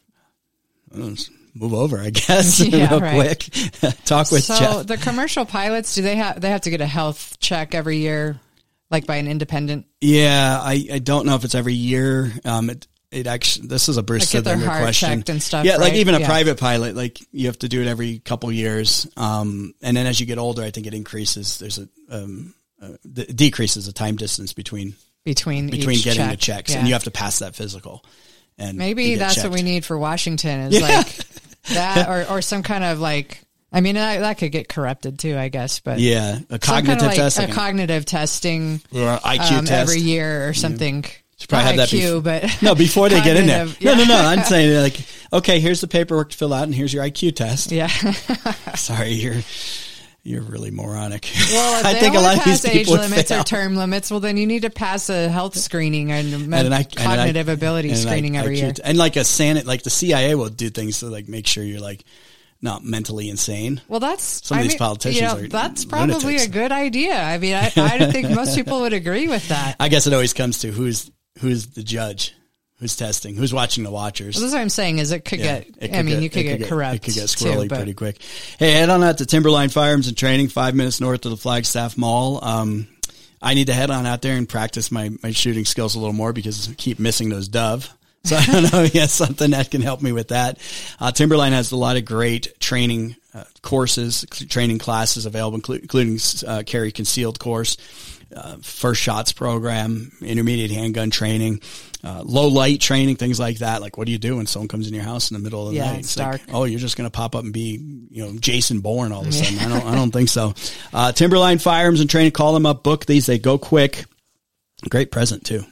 Move over, I guess, real quick. Talk with Jeff. So the commercial pilots, do they have to get a health check every year, like by an independent? Yeah, I don't know if it's every year. It actually, this is a Bruce Sidlinger question. Checked and stuff, yeah, like even a private pilot, like you have to do it every couple years. And then as you get older, I think it increases. There's decreases the time distance between getting the checks, and you have to pass that physical. And maybe that's checked. What we need for Washington is like that, or some kind of like. I mean, that could get corrupted too, I guess. But a cognitive test, a cognitive testing, or IQ test every year or something. Should probably have IQ, that no, before they get in there. No. I'm saying like, okay, here's the paperwork to fill out, and here's your IQ test. Yeah. Sorry, you're really moronic. Well, if I think a lot of these people age limits or term limits, well, then you need to pass a health screening and cognitive ability screening every year. And like the CIA will do things to like make sure you're like not mentally insane. Well, some of these politicians are that's probably lunatics. A good idea. I mean, I think most people would agree with that. I guess it always comes to who's the judge. Who's testing? Who's watching the watchers? Well, that's what I'm saying is you could get corrupt. It could get squirrely pretty quick. Hey, head on out to Timberline Firearms and Training, 5 minutes north of the Flagstaff Mall. I need to head on out there and practice my shooting skills a little more because I keep missing those dove. So I don't know. Something that can help me with that. Timberline has a lot of great training courses, training classes available, including carry concealed course. First shots program, intermediate handgun training, low light training, things like that. Like, what do you do when someone comes in your house in the middle of the night? It's dark. Like, you're just going to pop up and be, Jason Bourne all of a sudden. I don't think so. Timberline Firearms and Training. Call them up. Book these. They go quick. Great present too.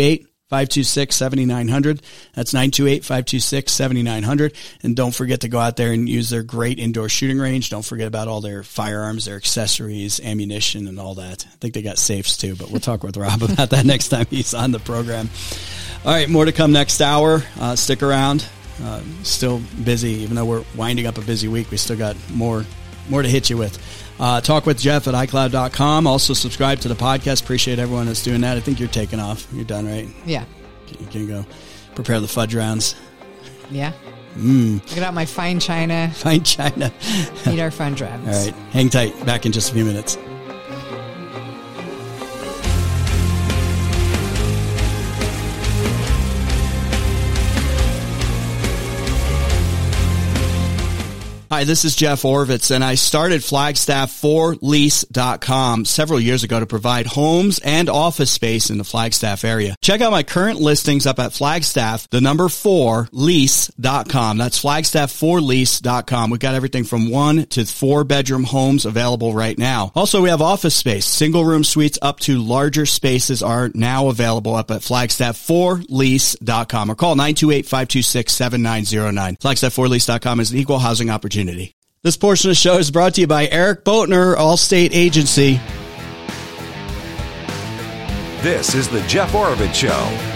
928-526-7900. That's 928-526-7900. And don't forget to go out there and use their great indoor shooting range. Don't forget about all their firearms, their accessories, ammunition, and all that. I think they got safes too, but we'll talk with Rob about that next time he's on the program. All right, more to come next hour. Stick around. Still busy, even though we're winding up a busy week. We still got more to hit you with. Talk with Jeff at iCloud.com. Also subscribe to the podcast. Appreciate everyone that's doing that. I think you're taking off. You're done, right? Yeah. You can go prepare the fudge rounds. Yeah. Get out my fine china. Fine china. Eat our fudge rounds. All right. Hang tight. Back in just a few minutes. Hi, this is Jeff Orvitz, and I started Flagstaff4Lease.com several years ago to provide homes and office space in the Flagstaff area. Check out my current listings up at Flagstaff4Lease.com. That's Flagstaff4Lease.com. We've got everything from 1 to 4 bedroom homes available right now. Also, we have office space. Single room suites up to larger spaces are now available up at Flagstaff4Lease.com or call 928-526-7909. Flagstaff4Lease.com is an equal housing opportunity. This portion of the show is brought to you by Eric Boatner, Allstate Agency. This is the Jeff Oravits Show.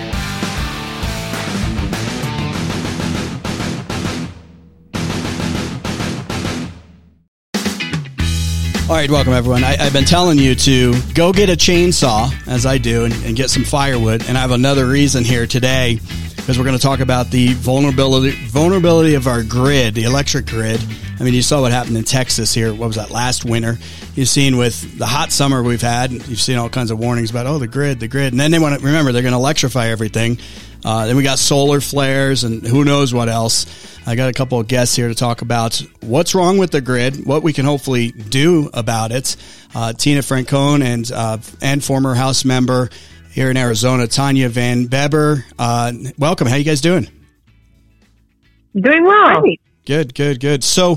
All right, welcome everyone. I've been telling you to go get a chainsaw, as I do, and get some firewood. And I have another reason here today, because we're going to talk about the vulnerability of our grid, the electric grid. I mean, you saw what happened in Texas here. What was that, last winter? You've seen with the hot summer we've had, you've seen all kinds of warnings about, the grid. And then they want to, remember, they're going to electrify everything. Then we got solar flares and who knows what else. I got a couple of guests here to talk about what's wrong with the grid, what we can hopefully do about it. Tina Francone and former House member here in Arizona, Tanya Van Beber. Welcome. How you guys doing? Doing well. Hi. Good. So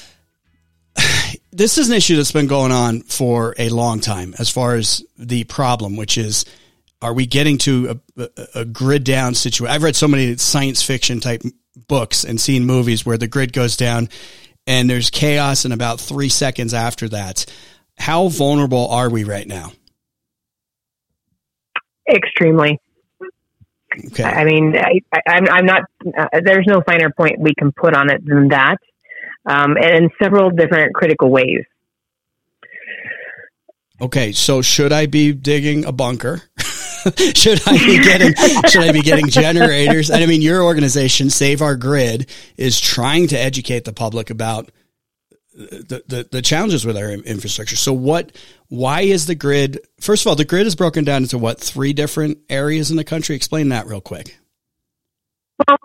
this is an issue that's been going on for a long time as far as the problem, which is, are we getting to a grid down situation? I've read so many science fiction type books and seen movies where the grid goes down and there's chaos in about 3 seconds after that. How vulnerable are we right now? Extremely. Okay. I mean, I'm not, there's no finer point we can put on it than that. And in several different critical ways. Okay. So should I be digging a bunker? Should I be getting generators? And I mean, your organization, Save Our Grid, is trying to educate the public about the challenges with our infrastructure. So why is the grid, first of all, the grid is broken down into 3 different areas in the country? Explain that real quick. Well,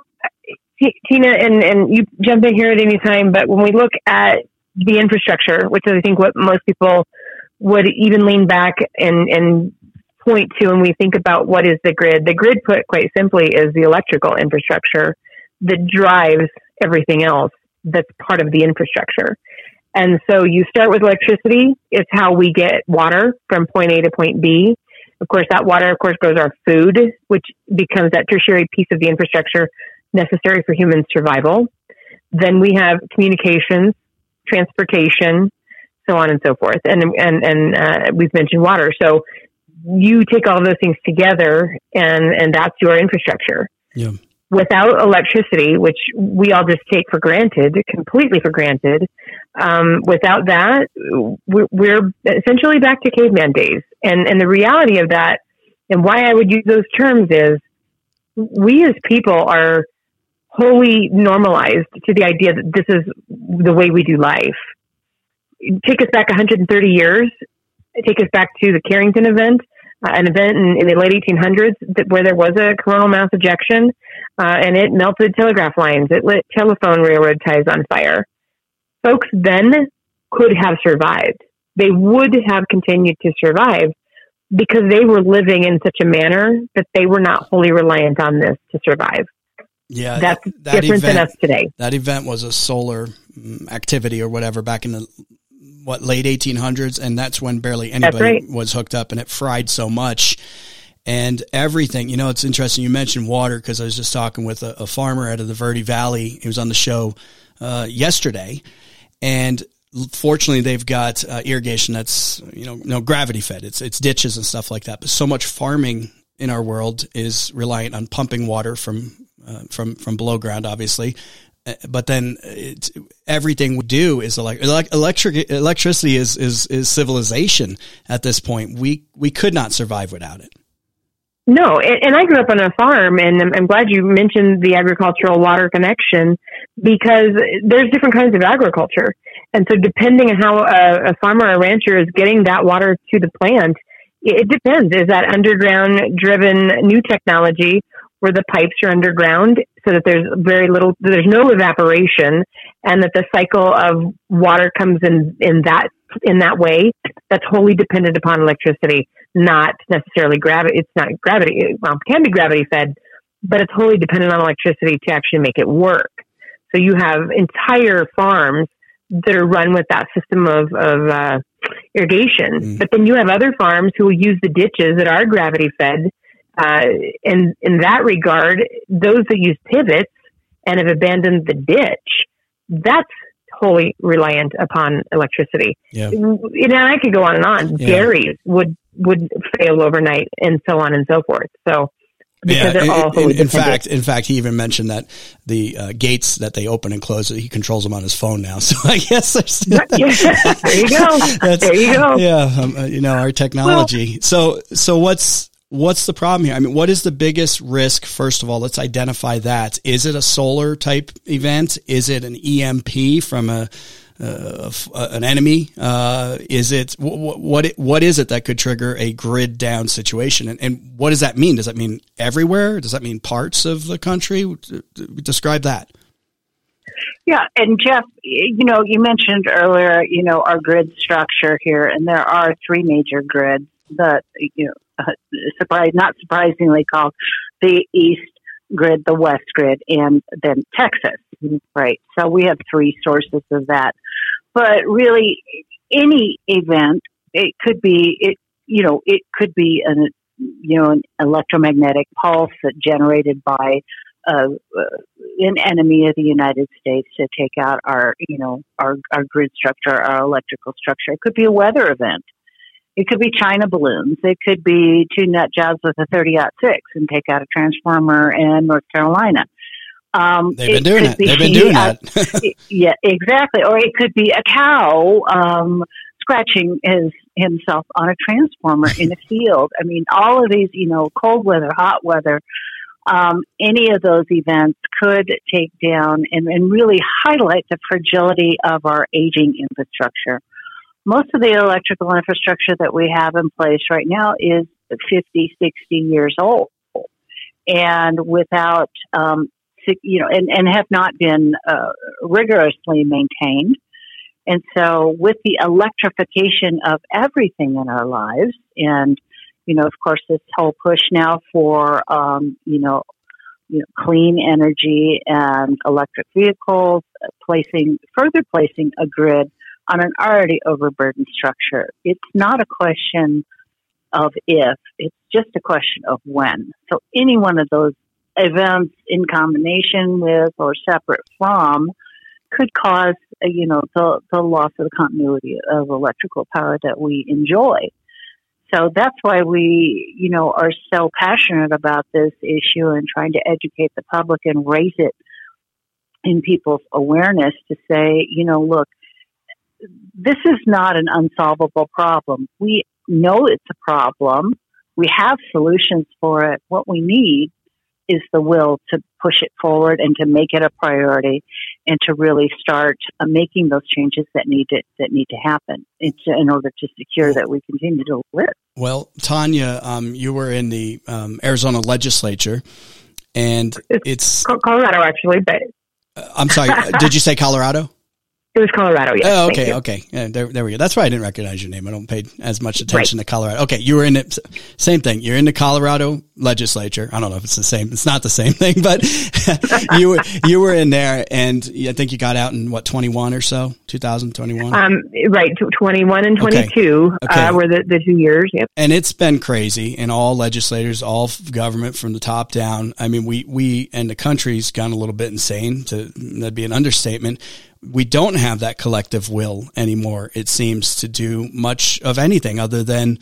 Tina, and you jump in here at any time, but when we look at the infrastructure, which is I think what most people would even lean back and point to when we think about what is the grid put quite simply is the electrical infrastructure that drives everything else that's part of the infrastructure. And so you start with electricity. It's how we get water from point A to point B. Of course, that water, of course, grows our food, which becomes that tertiary piece of the infrastructure necessary for human survival. Then we have communications, transportation, so on and so forth. And we've mentioned water. So you take all of those things together and that's your infrastructure. Yeah. Without electricity, which we all just take for granted, completely for granted, without that, we're essentially back to caveman days. And the reality of that, and why I would use those terms is, we as people are wholly normalized to the idea that this is the way we do life. Take us back 130 years. Take us back to the Carrington event, an event in the late 1800s where there was a coronal mass ejection, and it melted telegraph lines. It lit telephone railroad ties on fire. Folks then could have survived. They would have continued to survive because they were living in such a manner that they were not wholly reliant on this to survive. Yeah, that's different than us today. That event was a solar activity or whatever back in the late 1800s, and that's when barely anybody was hooked up, and it fried so much. And everything, it's interesting you mentioned water, because I was just talking with a farmer out of the Verde Valley. He was on the show yesterday, and fortunately they've got irrigation that's gravity fed. It's ditches and stuff like that. But so much farming in our world is reliant on pumping water from below ground, obviously. But then everything we do is electricity is civilization at this point. We could not survive without it. No, and I grew up on a farm, and I'm glad you mentioned the agricultural water connection, because there's different kinds of agriculture. And so depending on how a farmer or rancher is getting that water to the plant, it depends. Is that underground driven new technology where the pipes are underground so that there's there's no evaporation, and that the cycle of water comes in that way? That's wholly dependent upon electricity, not necessarily gravity. It's not gravity. Well, it can be gravity fed, but it's wholly dependent on electricity to actually make it work. So you have entire farms that are run with that system of irrigation. But then you have other farms who will use the ditches that are gravity fed. In that regard, those that use pivots and have abandoned the ditch, that's wholly reliant upon electricity. Yeah. And I could go on and on. Yeah. Dairies would fail overnight, and so on and so forth. So because they're all wholly dependent. In fact, he even mentioned that the gates that they open and close, he controls them on his phone now. So I guess there's there you go. There you go. Yeah, our technology. So what's the problem here? I mean, what is the biggest risk? First of all, let's identify that. Is it a solar type event? Is it an EMP from an enemy? Is it what is it that could trigger a grid down situation? And what does that mean? Does that mean everywhere? Does that mean parts of the country? Describe that. Yeah, and Jeff, you mentioned earlier, our grid structure here, and there are 3 major grids that not surprisingly called the East Grid, the West Grid, and then Texas. Right. So we have 3 sources of that. But really, any event, it could be an electromagnetic pulse that generated by an enemy of the United States to take out our grid structure, our electrical structure. It could be a weather event. It could be China balloons. It could be two nut jobs with a 30-06 and take out a transformer in North Carolina. They've been doing that. Yeah, exactly. Or it could be a cow scratching himself on a transformer in a field. I mean, all of these, cold weather, hot weather, any of those events could take down and really highlight the fragility of our aging infrastructure. Most of the electrical infrastructure that we have in place right now is 50, 60 years old, and without, and have not been rigorously maintained. And so with the electrification of everything in our lives, and, of course, this whole push now for, clean energy and electric vehicles, further placing a grid on an already overburdened structure. It's not a question of if, it's just a question of when. So any one of those events in combination with or separate from could cause, the loss of the continuity of electrical power that we enjoy. So that's why we, are so passionate about this issue and trying to educate the public and raise it in people's awareness to say, look, this is not an unsolvable problem. We know it's a problem. We have solutions for it. What we need is the will to push it forward and to make it a priority and to really start making those changes that need to happen in order to secure that we continue to live. Well, Tanya, you were in the Arizona legislature, and it's Colorado, actually, but I'm sorry. Did you say Colorado? It was Colorado, yes. Oh, okay, okay. Yeah, there we go. That's why I didn't recognize your name. I don't pay as much attention to Colorado. Okay, you were in it. Same thing. You're in the Colorado legislature. I don't know if it's the same. It's not the same thing, but you were in there, and I think you got out in 21 or so, 2021. Right, 21 and 22 were the 2 years. Yep. And it's been crazy, and all legislators, all government from the top down. I mean, we and the country's gone a little bit insane. That'd be an understatement. We don't have that collective will anymore, it seems, to do much of anything other than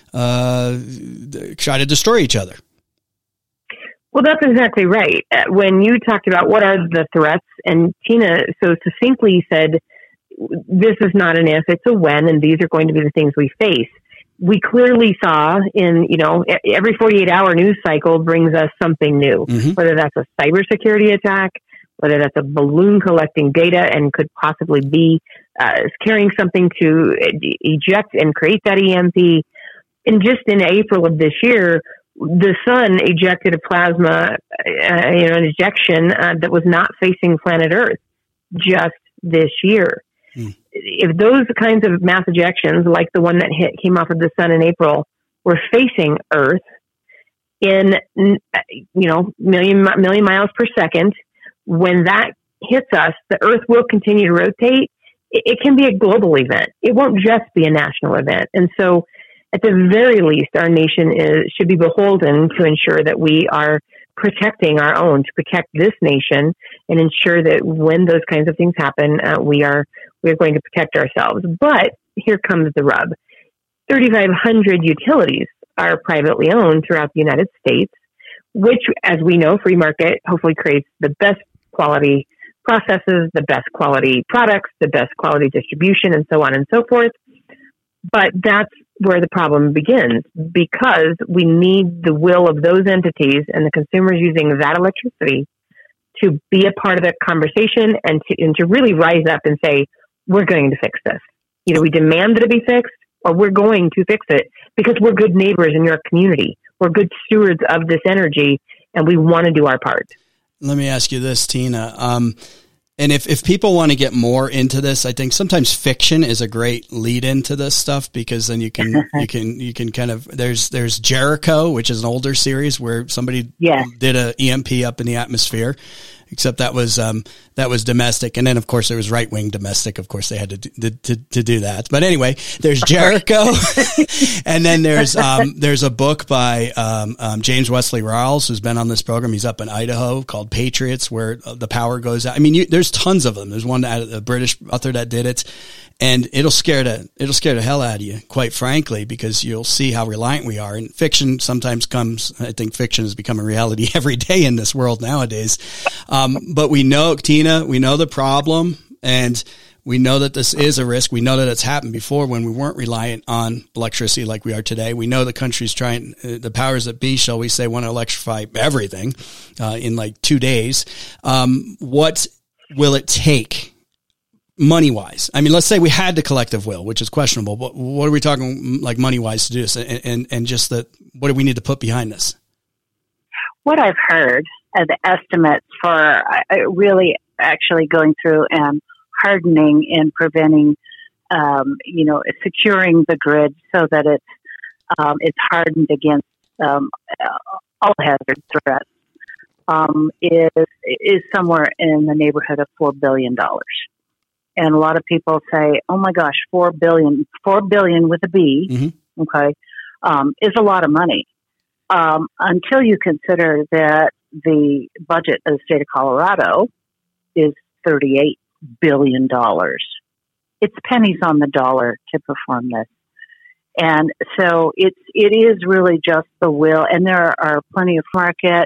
try to destroy each other. Well, that's exactly right. When you talked about what are the threats, and Tina so succinctly said, this is not an if, it's a when, and these are going to be the things we face. We clearly saw in, every 48-hour news cycle brings us something new, whether that's a cybersecurity attack, whether that's a balloon collecting data and could possibly be carrying something to eject and create that EMP. And just in April of this year, the sun ejected a plasma, an ejection that was not facing planet Earth just this year. If those kinds of mass ejections, like the one that came off of the sun in April, were facing Earth in, million miles per second, when that hits us, the Earth will continue to rotate. It can be a global event. It won't just be a national event. And so, at the very least, our nation should be beholden to ensure that we are protecting our own, to protect this nation, and ensure that when those kinds of things happen, we are going to protect ourselves. But here comes the rub. 3,500 utilities are privately owned throughout the United States, which, as we know, free market hopefully creates the best quality processes, the best quality products, the best quality distribution, and so on and so forth. But that's where the problem begins, because we need the will of those entities and the consumers using that electricity to be a part of that conversation and to really rise up and say, we're going to fix this. We demand that it be fixed, or we're going to fix it because we're good neighbors in your community. We're good stewards of this energy, and we want to do our part. Let me ask you this, Tina. And if people want to get more into this, I think sometimes fiction is a great lead into this stuff, because then you can kind of, there's Jericho, which is an older series where somebody did a EMP up in the atmosphere, except that was domestic. And then of course there was right wing domestic. Of course they had to do that. But anyway, there's Jericho. And then there's a book by, James Wesley Rawls, who's been on this program. He's up in Idaho, called Patriots, where the power goes out. I mean, there's tons of them. There's one a British author that did it. And it'll scare the hell out of you, quite frankly, because you'll see how reliant we are. And fiction sometimes I think fiction has become a reality every day in this world nowadays. But we know, Tina, we know the problem, and we know that this is a risk. We know that it's happened before when we weren't reliant on electricity like we are today. We know the country's trying, the powers that be, shall we say, want to electrify everything, in like 2 days. What will it take? Money-wise, I mean, let's say we had the collective will, which is questionable, but what are we talking like money-wise to do this, and just what do we need to put behind this? What I've heard are the estimates for really actually going through and hardening and preventing, securing the grid so that it's hardened against all hazard threats, is somewhere in the neighborhood of $4 billion. And a lot of people say, oh my gosh, $4 billion with a B, mm-hmm. Okay, is a lot of money. Until you consider that the budget of the state of Colorado is $38 billion. It's pennies on the dollar to perform this. And so it is really just the will, and there are plenty of market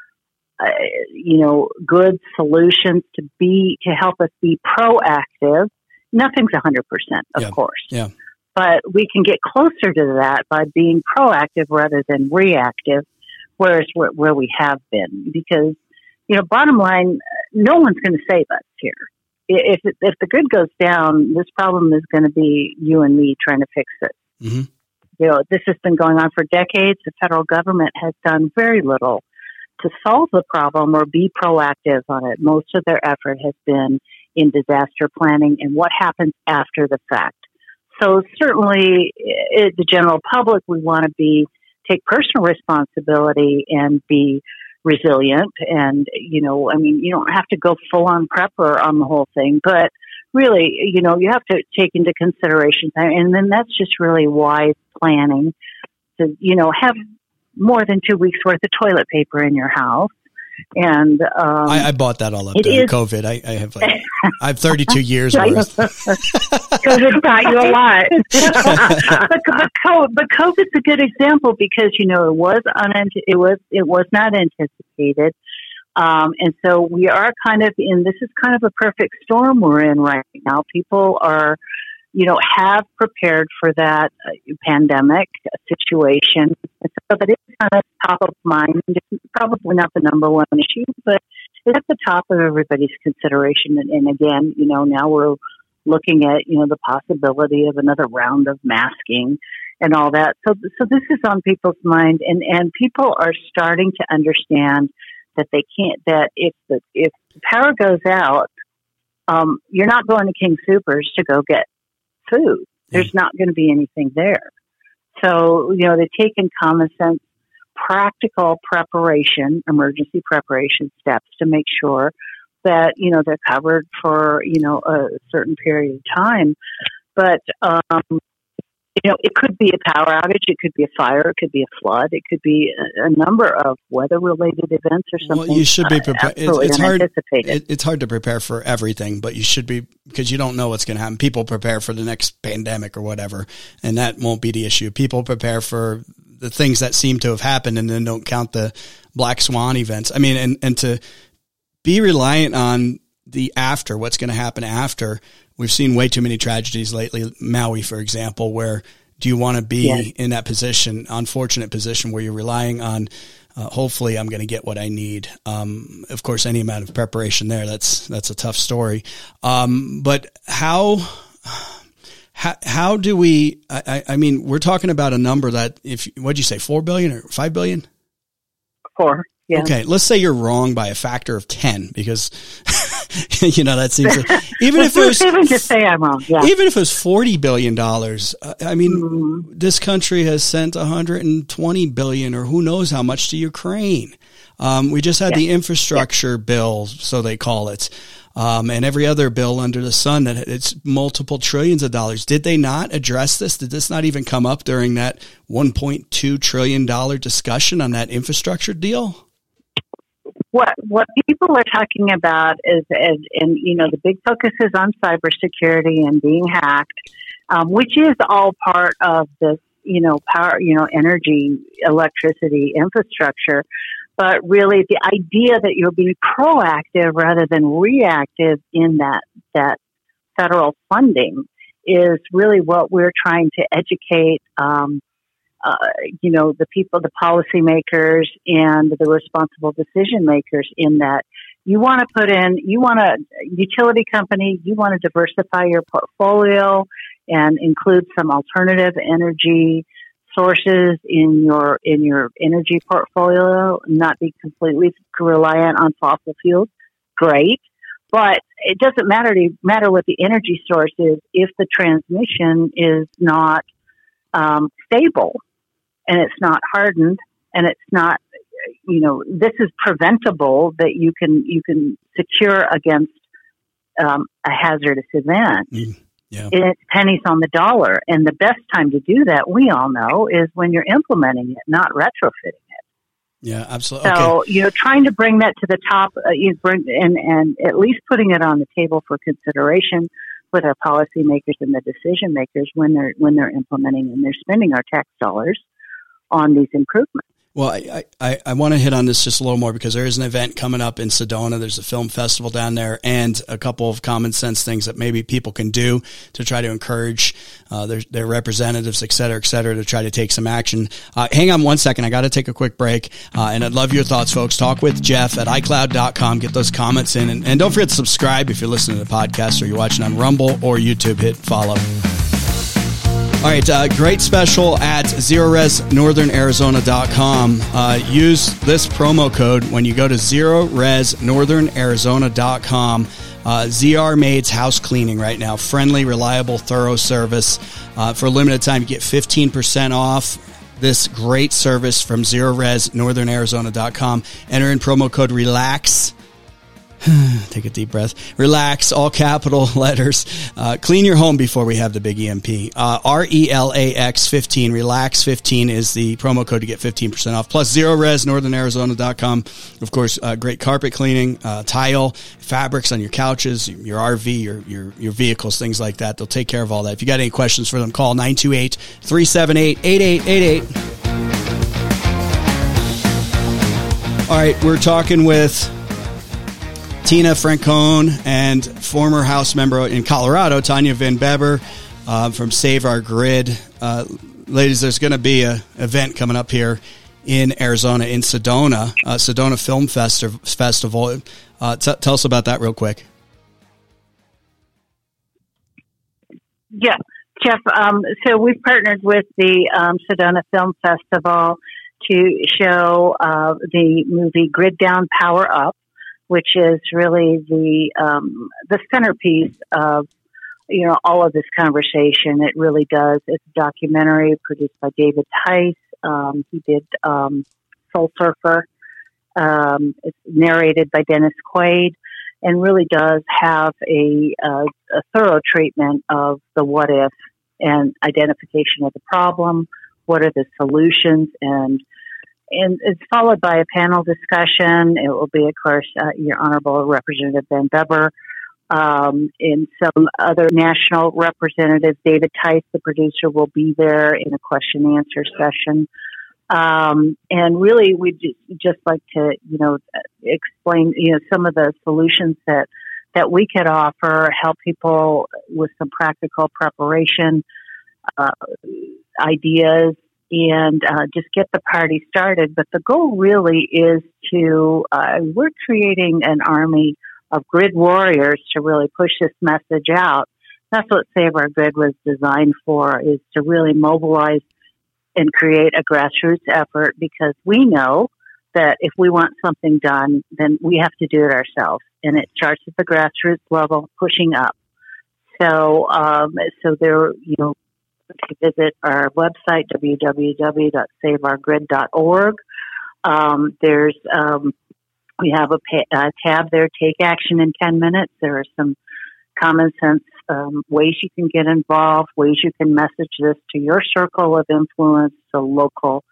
good solutions to help us be proactive. Nothing's 100%, of course. Yeah. But we can get closer to that by being proactive rather than reactive, whereas where we have been. Because, bottom line, no one's going to save us here. If the grid goes down, this problem is going to be you and me trying to fix it. Mm-hmm. This has been going on for decades. The federal government has done very little to solve the problem or be proactive on it. Most of their effort has been in disaster planning and what happens after the fact. So certainly the general public, we want to take personal responsibility and be resilient. And, you don't have to go full on prepper on the whole thing, but really, you have to take into consideration, and then that's just really wise planning to, have more than 2 weeks worth of toilet paper in your house. And I bought that all up during COVID. I have 32 years worth. COVID taught you a lot. but COVID's a good example because it was not anticipated, and so we are this is kind of a perfect storm we're in right now. People are have prepared for that pandemic situation. So that it's kind of top of mind. It's probably not the number one issue, but it's at the top of everybody's consideration. And again, now we're looking at, the possibility of another round of masking and all that. So this is on people's mind, and people are starting to understand that they can't, that if the power goes out, you're not going to King Soopers to go get food. There's not going to be anything there. So, they've taken common sense, practical preparation, emergency preparation steps to make sure that, they're covered for, a certain period of time. But, it could be a power outage, it could be a fire, it could be a flood, it could be a number of weather-related events or something. Well, you should be prepared. It's hard to prepare for everything, but you should be, because you don't know what's going to happen. People prepare for the next pandemic or whatever, and that won't be the issue. People prepare for the things that seem to have happened and then don't count the black swan events. I mean, and to be reliant on the after, what's going to happen after. We've seen way too many tragedies lately. Maui, for example, where do you want to be in that position, unfortunate position where you're relying on, hopefully I'm going to get what I need. Of course, any amount of preparation there, that's a tough story. But how do we, I mean, we're talking about a number that what'd you say, 4 billion or 5 billion? 4. Yeah. Okay. Let's say you're wrong by a factor of 10 because, that seems even if it was, even just say I'm wrong. Yeah. Even if it was $40 billion, I mean, this country has sent $120 billion or who knows how much to Ukraine. We just had the infrastructure bill, so they call it, and every other bill under the sun that it's multiple trillions of dollars. Did they not address this? Did this not even come up during that $1.2 trillion discussion on that infrastructure deal? What people are talking about is, and the big focus is on cybersecurity and being hacked, which is all part of this, power, energy, electricity infrastructure. But really, the idea that you're being proactive rather than reactive in that federal funding is really what we're trying to educate. The people, the policymakers, and the responsible decision makers in that you want a utility company, you want to diversify your portfolio and include some alternative energy sources in your energy portfolio, not be completely reliant on fossil fuels. Great. But it doesn't matter what the energy source is if the transmission is not stable. And it's not hardened, and it's not, this is preventable, that you can secure against a hazardous event. Yeah. And it's pennies on the dollar. And the best time to do that, we all know, is when you're implementing it, not retrofitting it. Yeah, absolutely. So, okay. Trying to bring that to the top, and at least putting it on the table for consideration with our policymakers and the decision makers when they're implementing and they're spending our tax dollars on these improvements. Well, I want to hit on this just a little more because there is an event coming up in Sedona. There's a film festival down there and a couple of common sense things that maybe people can do to try to encourage their representatives, et cetera, to try to take some action. Hang on one second. I got to take a quick break. And I'd love your thoughts, folks. Talk with Jeff at iCloud.com. Get those comments in. And don't forget to subscribe if you're listening to the podcast or you're watching on Rumble or YouTube. Hit follow. All right, great special at ZeroResNorthernArizona.com. Use this promo code when you go to ZeroResNorthernArizona.com. ZR Maids House Cleaning right now. Friendly, reliable, thorough service. For a limited time, you get 15% off this great service from ZeroResNorthernArizona.com. Enter in promo code RELAX. Take a deep breath. Relax, all capital letters. Clean your home before we have the big EMP. RELAX 15. Relax 15 is the promo code to get 15% off. Plus ZeroResNorthernArizona.com. Of course, great carpet cleaning, tile, fabrics on your couches, your RV, your vehicles, things like that. They'll take care of all that. If you got any questions for them, call 928-378-8888. All right, we're talking with Tina Francone and former House member in Colorado, Tanya Van Beber from Save Our Grid. Ladies, there's going to be an event coming up here in Arizona, in Sedona, Sedona Film Festival. Tell us about that real quick. Yeah, Jeff. So we've partnered with the Sedona Film Festival to show the movie Grid Down, Power Up, which is really the centerpiece of all of this conversation. It really does. It's a documentary produced by David Tice. He did Soul Surfer. It's narrated by Dennis Quaid, and really does have a thorough treatment of the what if and identification of the problem. What are the solutions? And it's followed by a panel discussion. It will be, of course, your Honorable Representative Van Beber, and some other national representatives. David Tice, the producer, will be there in a question and answer session. And really, we just like to, explain, some of the solutions that we could offer, help people with some practical preparation, ideas, and just get the party started. But the goal really is to, we're creating an army of grid warriors to really push this message out. That's what Save Our Grid was designed for, is to really mobilize and create a grassroots effort, because we know that if we want something done, then we have to do it ourselves. And it starts at the grassroots level, pushing up. So, there, visit our website, www.saveourgrid.org. We have a tab there, Take Action in 10 Minutes. There are some common sense ways you can get involved, ways you can message this to your circle of influence, to local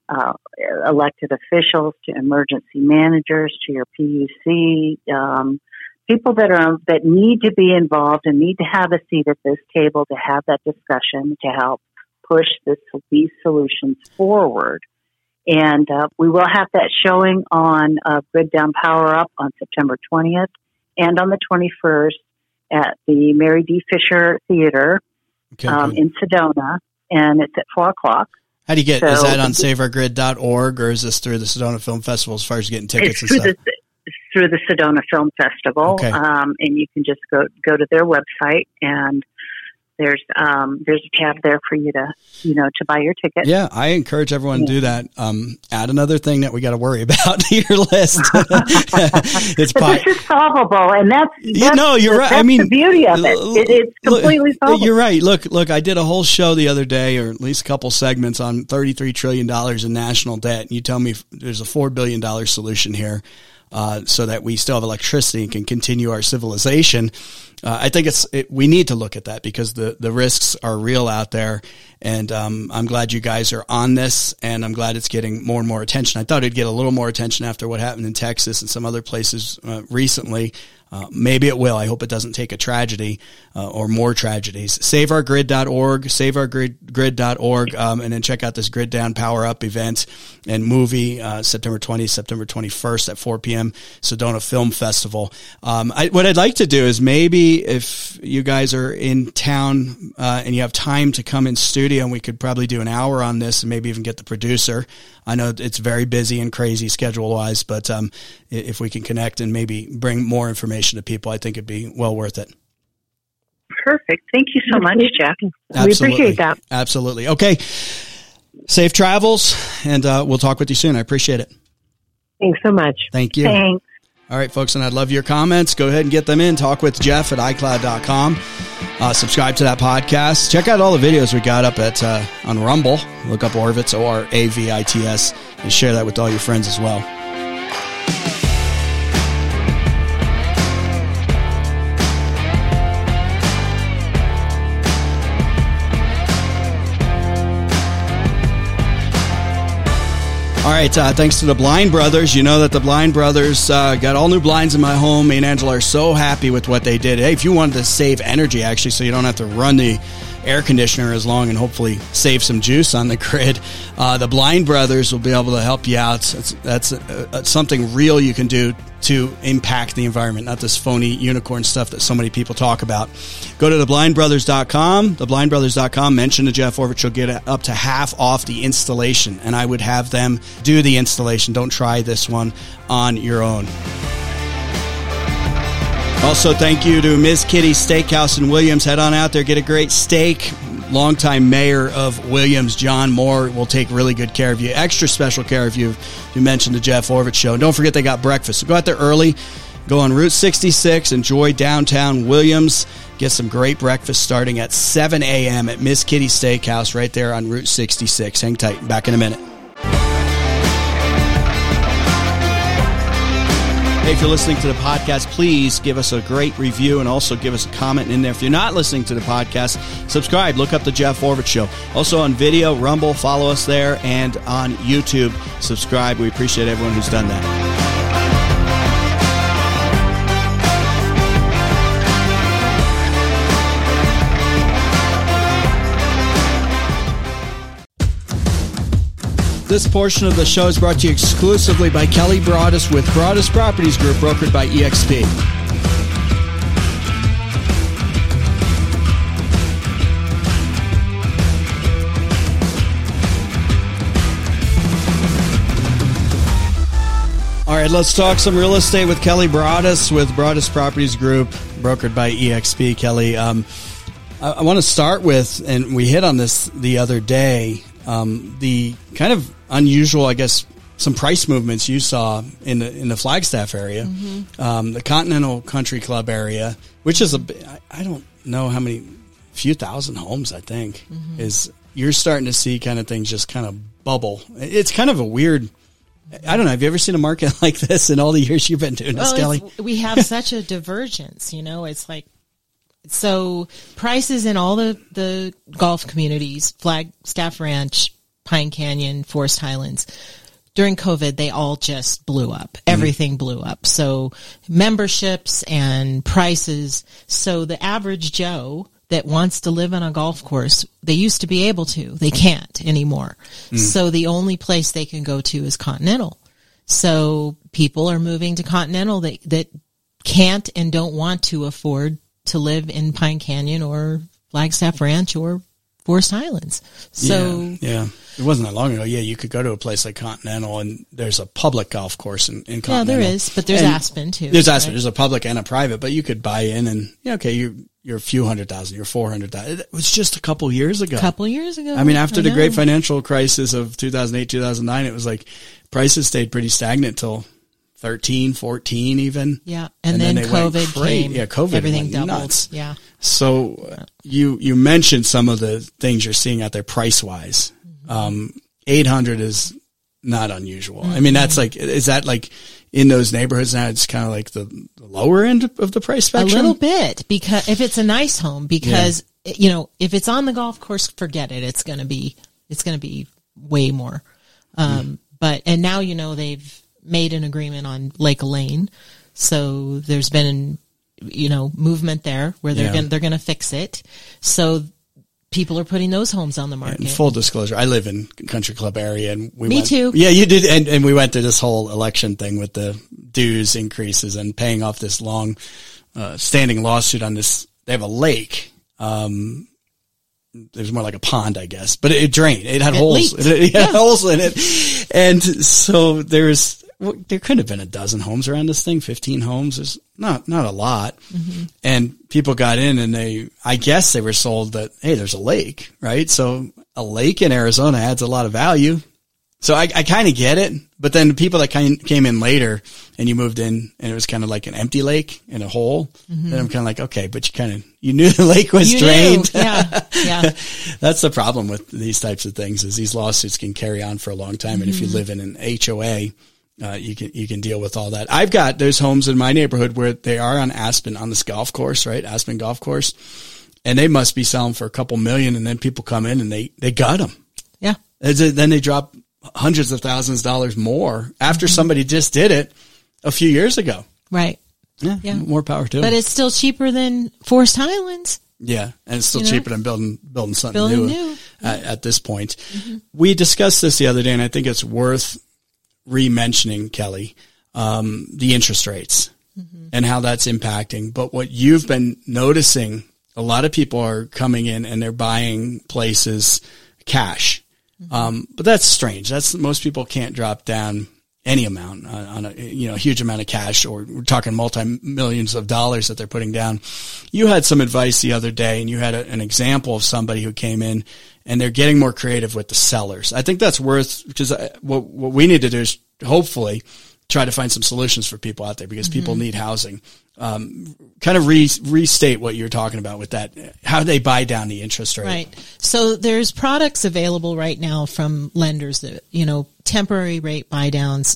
elected officials, to emergency managers, to your PUC, people that need to be involved and need to have a seat at this table to have that discussion to help push these solutions forward. And we will have that showing on Grid Down Power Up on September 20th and on the 21st at the Mary D. Fisher Theater in Sedona, and it's at 4 o'clock. How do you get, is that on saveourgrid.org, or is this through the Sedona Film Festival as far as getting tickets and stuff? It's through the Sedona Film Festival, and you can just go to their website, and there's a tab there for you to buy your ticket. Yeah, I encourage everyone to do that. Add another thing that we got to worry about to your list. This is solvable, and that's you're right. That's the beauty of it. It's completely solvable. You're right. Look, I did a whole show the other day, or at least a couple segments on $33 trillion in national debt, and you tell me there's a $4 billion solution here. So that we still have electricity and can continue our civilization. I think we need to look at that because the risks are real out there. And I'm glad you guys are on this, and I'm glad it's getting more and more attention. I thought it'd get a little more attention after what happened in Texas and some other places recently. Maybe it will. I hope it doesn't take a tragedy or more tragedies. SaveOurGrid.org, SaveOurGrid.org, and then check out this Grid Down Power Up event and movie September 20th, September 21st at 4 p.m. Sedona Film Festival. What I'd like to do is maybe if you guys are in town and you have time to come in studio, and we could probably do an hour on this and maybe even get the producer. I know it's very busy and crazy schedule-wise, but if we can connect and maybe bring more information to people, I think it'd be well worth it. Perfect. Thank you so much, Jeff. Absolutely. We appreciate that. Absolutely. Okay. Safe travels, and we'll talk with you soon. I appreciate it. Thanks so much. Thank you. Thanks. All right, folks, and I'd love your comments. Go ahead and get them in. Talk with Jeff at iCloud.com. Subscribe to that podcast. Check out all the videos we got up at on Rumble. Look up Orvits, ORAVITS, and share that with all your friends as well. All right, thanks to the Blind Brothers. You know that the Blind Brothers got all new blinds in my home. Me and Angela are so happy with what they did. Hey, if you wanted to save energy, actually, so you don't have to run the air conditioner as long and hopefully save some juice on the grid, the Blind Brothers will be able to help you out. That's something real you can do to impact the environment, not this phony unicorn stuff that so many people talk about. Go to theblindbrothers.com, theblindbrothers.com, mention to Jeff Orvich, you'll get up to half off the installation, and I would have them do the installation. Don't try this one on your own. Also, thank you to Ms. Kitty's Steakhouse in Williams. Head on out there, get a great steak. Longtime mayor of Williams, John Moore, will take really good care of you. Extra special care of you if you mentioned the Jeff Orvich Show. And don't forget they got breakfast. So go out there early. Go on Route 66. Enjoy downtown Williams. Get some great breakfast starting at 7 a.m. at Miss Kitty's Steakhouse right there on Route 66. Hang tight. Back in a minute. Hey, if you're listening to the podcast, please give us a great review and also give us a comment in there. If you're not listening to the podcast, subscribe. Look up the Jeff Orvich Show. Also on video, Rumble, follow us there, and on YouTube, subscribe. We appreciate everyone who's done that. This portion of the show is brought to you exclusively by Kelly Broadus with Broadus Properties Group, brokered by EXP. All right, let's talk some real estate with Kelly Broadus with Broadus Properties Group, brokered by EXP. Kelly, I want to start with, and we hit on this the other day, the kind of unusual, I guess, some price movements you saw in the Flagstaff area, the Continental Country Club area, which is I don't know how many, few thousand homes, I think, is you're starting to see kind of things just kind of bubble. It's kind of a weird I don't know. Have you ever seen a market like this in all the years you've been doing this, Kelly? We have such a divergence, it's like, so prices in all the golf communities, Flagstaff Ranch, Pine Canyon, Forest Highlands, during COVID, they all just blew up. Everything blew up. So memberships and prices. So the average Joe that wants to live on a golf course, they used to be able to. They can't anymore. So the only place they can go to is Continental. So people are moving to Continental that can't and don't want to afford to live in Pine Canyon or Flagstaff Ranch or Forest Highlands. So yeah. It wasn't that long ago. Yeah, you could go to a place like Continental, and there's a public golf course in Continental. Yeah, there is, but there's Aspen too. There's Aspen. Right? There's a public and a private, but you could buy in, and you're a few $100,000, you're $400,000. It was just a couple years ago. I mean, after the great financial crisis of 2008, 2009, it was like prices stayed pretty stagnant till 13, 14 even. Yeah, and then COVID came. Yeah, COVID everything went doubled. Nuts. Yeah. So you mentioned some of the things you're seeing out there price wise. 800 is not unusual. I mean, is that like in those neighborhoods now? It's kind of like the lower end of the price spectrum. A little bit, because if it's a nice home, because if it's on the golf course, forget it. It's going to be way more. But now they've made an agreement on Lake Elaine, so there's been movement there where they're going to fix it. So people are putting those homes on the market. And full disclosure, I live in Country Club area, and Me too. Yeah, you did, and we went through this whole election thing with the dues increases and paying off this long standing lawsuit on this. They have a lake. It was more like a pond, I guess, but it drained. It had holes. It had holes in it, and so there could have been a dozen homes around this thing, 15 homes. There's not a lot. And people got in, and I guess they were sold that, hey, there's a lake, right? So a lake in Arizona adds a lot of value. So I kind of get it. But then the people that came in later and you moved in and it was kind of like an empty lake in a hole, then I'm kind of like, okay, but you knew the lake was drained. Yeah. That's the problem with these types of things, is these lawsuits can carry on for a long time. And if you live in an HOA, you can deal with all that. There's homes in my neighborhood where they are on Aspen, on this golf course, right? Aspen Golf Course. And they must be selling for a couple million, and then people come in and they gut them. Yeah. Then they drop hundreds of thousands of dollars more after somebody just did it a few years ago. Right. Yeah. More power to them. But it's still cheaper than Forest Highlands. Yeah. And it's still cheaper than building something new. At this point. We discussed this the other day, and I think it's worth re-mentioning, Kelly, the interest rates and how that's impacting. But what you've been noticing, a lot of people are coming in and they're buying places cash. But that's strange. Most people can't drop down any amount on a huge amount of cash, or we're talking multi-millions of dollars that they're putting down. You had some advice the other day, and you had an example of somebody who came in and they're getting more creative with the sellers. I think that's because what we need to do is hopefully try to find some solutions for people out there, because people need housing. Kind of restate what you're talking about with that, how they buy down the interest rate. Right. So there's products available right now from lenders that, temporary rate buy downs,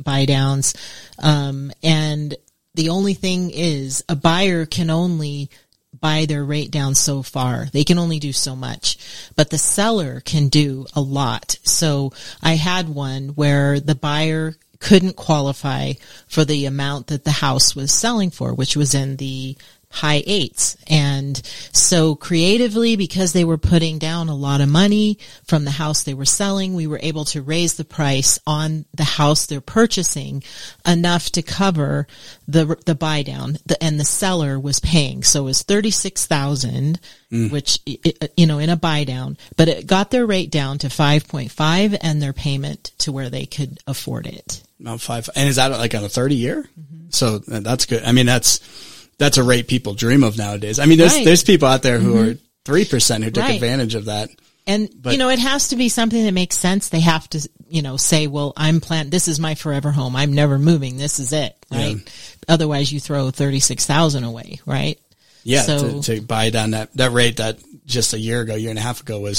and the only thing is a buyer can only buy their rate down so far. They can only do so much, but the seller can do a lot. So I had one where the buyer couldn't qualify for the amount that the house was selling for, which was in the high 8s. And so creatively, because they were putting down a lot of money from the house they were selling, we were able to raise the price on the house they're purchasing enough to cover the buy down, and the seller was paying. So it was $36,000, which, in a buy down, but it got their rate down to 5.5 and their payment to where they could afford it. About 5. And is that like on a 30-year? So that's good. I mean, that's a rate people dream of nowadays. I mean, there's people out there who are 3% who took advantage of that. And, it has to be something that makes sense. They have to, say, well, this is my forever home. I'm never moving. This is it. Right. Yeah. Otherwise you throw $36,000 away. Right. Yeah. So, to buy down that rate that just a year and a half ago was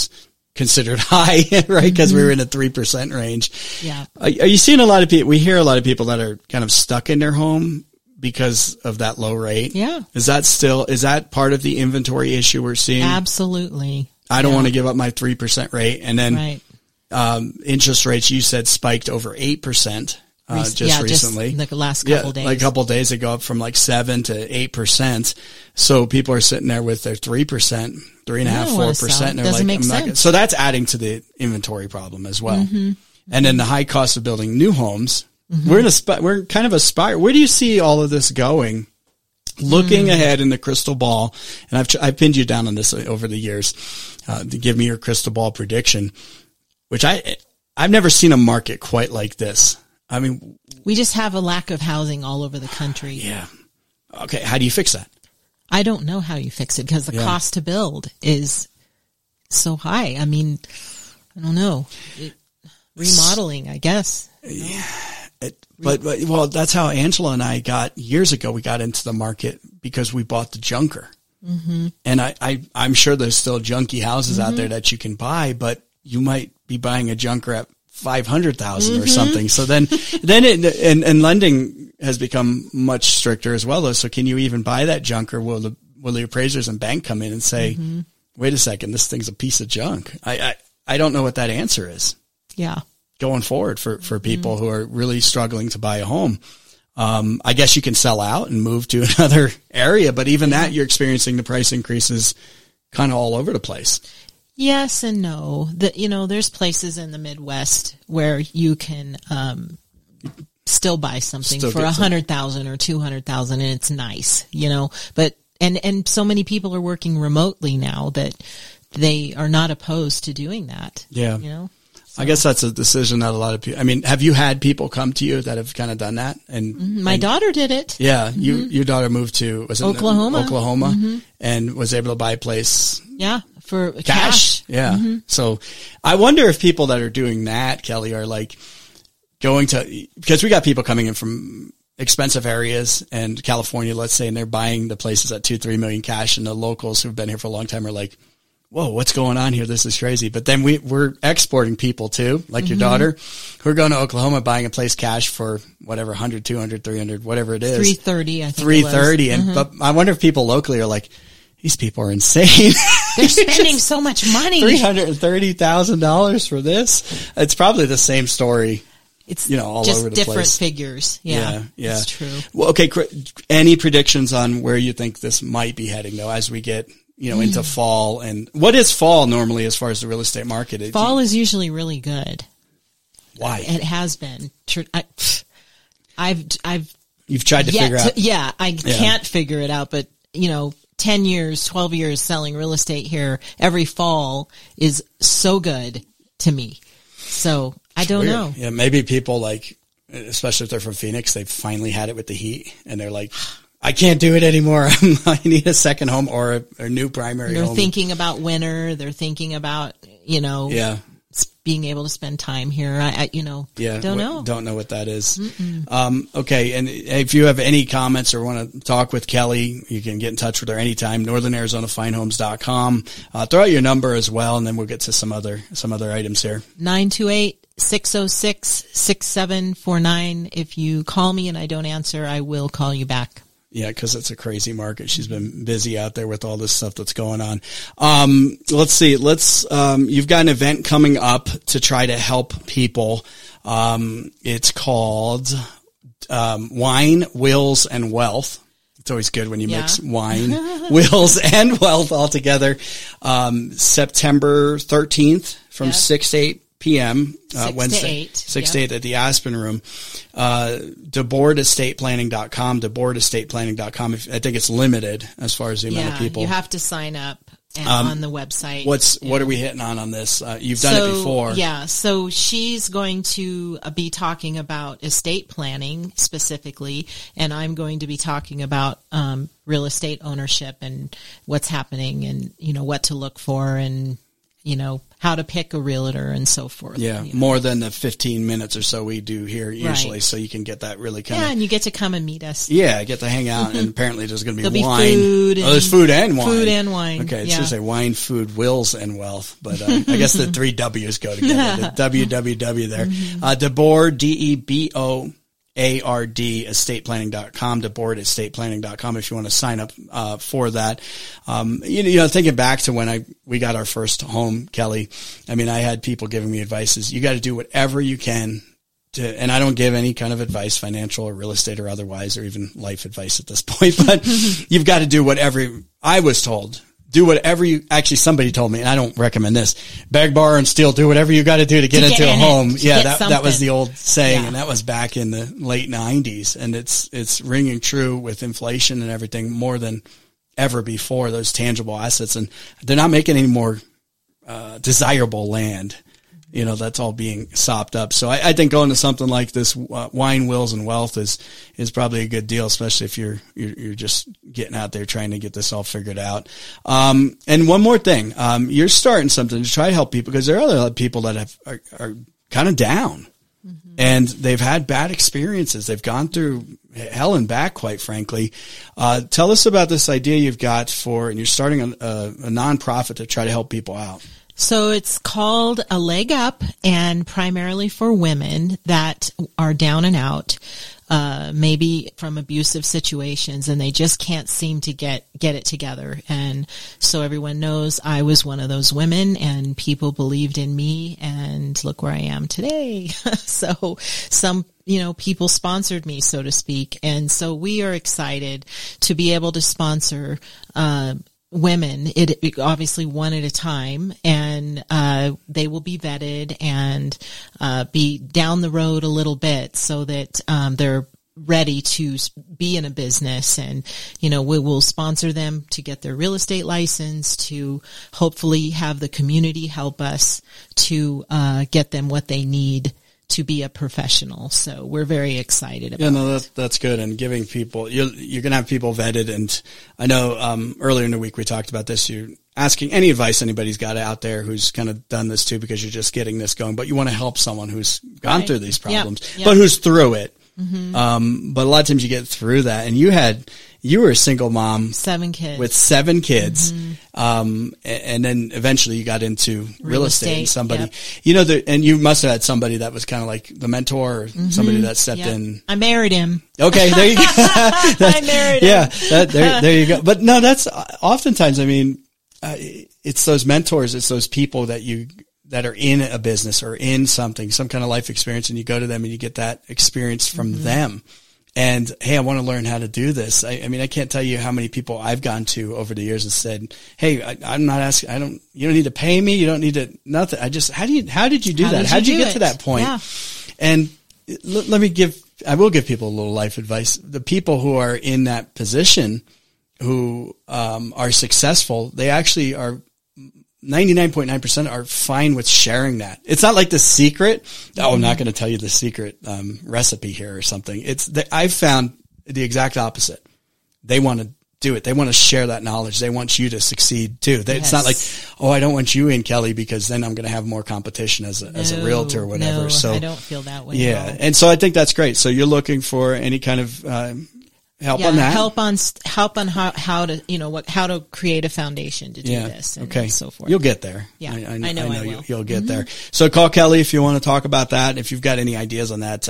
considered high, right? Because we were in a 3% range. Yeah. Are you seeing a lot of people? We hear a lot of people that are kind of stuck in their home because of that low rate. Yeah. Is that part of the inventory issue we're seeing? Absolutely. I don't want to give up my 3% rate. And then, right. Interest rates, you said, spiked over 8%. Just recently. Just the last couple days. Like a couple days they go up from like 7 to 8%. So people are sitting there with their 3%, 3.5%, 4%. And they're Doesn't like, make sense. So that's adding to the inventory problem as well. Mm-hmm. And then the high cost of building new homes. Mm-hmm. We're kind of a spire. Where do you see all of this going? Looking ahead in the crystal ball, and I've pinned you down on this over the years, to give me your crystal ball prediction, which I've never seen a market quite like this. I mean, we just have a lack of housing all over the country. Yeah. Okay. How do you fix that? I don't know how you fix it because the cost to build is so high. I mean, I don't know. Remodeling, I guess. Yeah. But that's how Angela and I got years ago. We got into the market because we bought the junker. Mm-hmm. And I'm sure there's still junky houses out there that you can buy, but you might be buying a junker at 500,000 or something. So then and lending has become much stricter as well. So can you even buy that junk, or will the appraisers and bank come in and say, wait a second, this thing's a piece of junk? I don't know what that answer is. Yeah. Going forward for people who are really struggling to buy a home. I guess you can sell out and move to another area, but even that you're experiencing the price increases kind of all over the place. Yes and no. There's places in the Midwest where you can still buy something for 100,000 or 200,000, and it's nice, But and so many people are working remotely now that they are not opposed to doing that. Yeah, So. I guess that's a decision that a lot of people. I mean, have you had people come to you that have kind of done that? And my daughter did it. Yeah, your daughter moved to Oklahoma, and was able to buy a place. Yeah. For cash. Yeah. Mm-hmm. So I wonder if people that are doing that, Kelly, are like going to, because we got people coming in from expensive areas and California, let's say, and they're buying the places at 2-3 million cash, and the locals who've been here for a long time are like, whoa, what's going on here? This is crazy. But then we're exporting people too, like your daughter, who are going to Oklahoma, buying a place cash for whatever, 100, 200, 300, whatever it is. 330, I think. 330. And, but I wonder if people locally are like, these people are insane. They're spending so much money. $330,000 for this. It's probably the same story. It's all just over the different place. Figures. Yeah. That's true. Well, okay. Any predictions on where you think this might be heading though, as we get, into fall? And what is fall normally as far as the real estate market? Fall is usually really good. Why? It has been. You've tried to figure out. Yeah. I can't figure it out, but 10 years, 12 years selling real estate here, every fall is so good to me. So I don't know. Yeah, maybe people especially if they're from Phoenix, they've finally had it with the heat and they're like, I can't do it anymore. I need a second home or a new primary home. They're thinking about winter. They're thinking about, being able to spend time here. Don't know. Don't know what that is. Okay. And if you have any comments or want to talk with Kelly, you can get in touch with her anytime. NorthernArizonaFineHomes.com. Throw out your number as well, and then we'll get to some other items here. 928-606-6749. If you call me and I don't answer, I will call you back. Yeah, because it's a crazy market. She's been busy out there with all this stuff that's going on. Let's see. You've got an event coming up to try to help people. It's called Wine, Wills, and Wealth. It's always good when you mix wine, wills, and wealth all together. September 13th from 6 to 8 p.m. Wednesday, 6 to 8 at the Aspen Room. DeBoerdEstatePlanning.com, DeBoerdEstatePlanning.com. I think it's limited as far as the amount of people. You have to sign up on the website. What are we hitting on this? You've done it before. Yeah. So she's going to be talking about estate planning specifically, and I'm going to be talking about real estate ownership and what's happening and, what to look for and how to pick a realtor and so forth. Yeah, more than the 15 minutes or so we do here usually, right. So you can get that really kind of... Yeah, and you get to come and meet us. Yeah, get to hang out, and apparently there's going to be There'll wine. Be food. There's food and wine. Food and wine. Okay, it's just a wine, food, wills, and wealth, but I guess the 3 W's go together. The WWW there. DeBoard, DEBOARD, estateplanning.com, DeBoard@estateplanning.com if you want to sign up for that. Thinking back to when we got our first home, Kelly, I mean, I had people giving me advice is you got to do whatever you can and I don't give any kind of advice, financial or real estate or otherwise, or even life advice at this point, but you've got to do whatever I was told. Do whatever somebody told me, and I don't recommend this, beg, borrow, and steal, do whatever you got to do to get into a home. Yeah, that was the old saying, and that was back in the late 90s, and it's ringing true with inflation and everything more than ever before, those tangible assets, and they're not making any more desirable land. That's all being sopped up. So I think going to something like this, wine, wills, and wealth is probably a good deal, especially if you're just getting out there trying to get this all figured out. And one more thing, you're starting something to try to help people because there are other people that are kind of down and they've had bad experiences. They've gone through hell and back, quite frankly. Tell us about this idea you've got and you're starting a nonprofit to try to help people out. So it's called A Leg Up, and primarily for women that are down and out, maybe from abusive situations, and they just can't seem to get it together. And so everyone knows I was one of those women, and people believed in me, and look where I am today. So some people sponsored me, so to speak. And so we are excited to be able to sponsor women, it obviously one at a time, and they will be vetted and be down the road a little bit so that they're ready to be in a business. And we will sponsor them to get their real estate license, to hopefully have the community help us to get them what they need to be a professional. So we're very excited about it. That's good. And giving people, you're going to have people vetted. And I know, earlier in the week we talked about this. You're asking any advice anybody's got out there who's kind of done this too, because you're just getting this going, but you want to help someone who's gone through these problems, but who's through it. But a lot of times you get through that, and you were a single mom, 7 kids with 7 kids. And then eventually you got into real estate and somebody, and you must have had somebody that was kind of like the mentor or somebody that stepped in. I married him. Okay. There you go. I married him. Yeah. There you go. But no, that's oftentimes, I mean, it's those mentors, it's those people that are in a business or in some kind of life experience, and you go to them and you get that experience from them. And hey, I want to learn how to do this. I mean, I can't tell you how many people I've gone to over the years and said, hey, I'm not asking, you don't need to pay me. You don't need to, nothing. How did you do that? How did you get to that point? Yeah. And I will give people a little life advice. The people who are in that position who, are successful, they actually are 99.9% are fine with sharing that. It's not like the secret. Oh, I'm not going to tell you the secret recipe here or something. I've found the exact opposite. They want to do it. They want to share that knowledge. They want you to succeed too. It's not like, oh, I don't want you in, Kelly, because then I'm going to have more competition as a realtor or whatever. So I don't feel that way. Yeah. No. And so I think that's great. So you're looking for any kind of, help on that. Help on how to, how to create a foundation to do this and so forth. You'll get there. Yeah. I know you'll get there. So call Kelly if you want to talk about that. If you've got any ideas on that,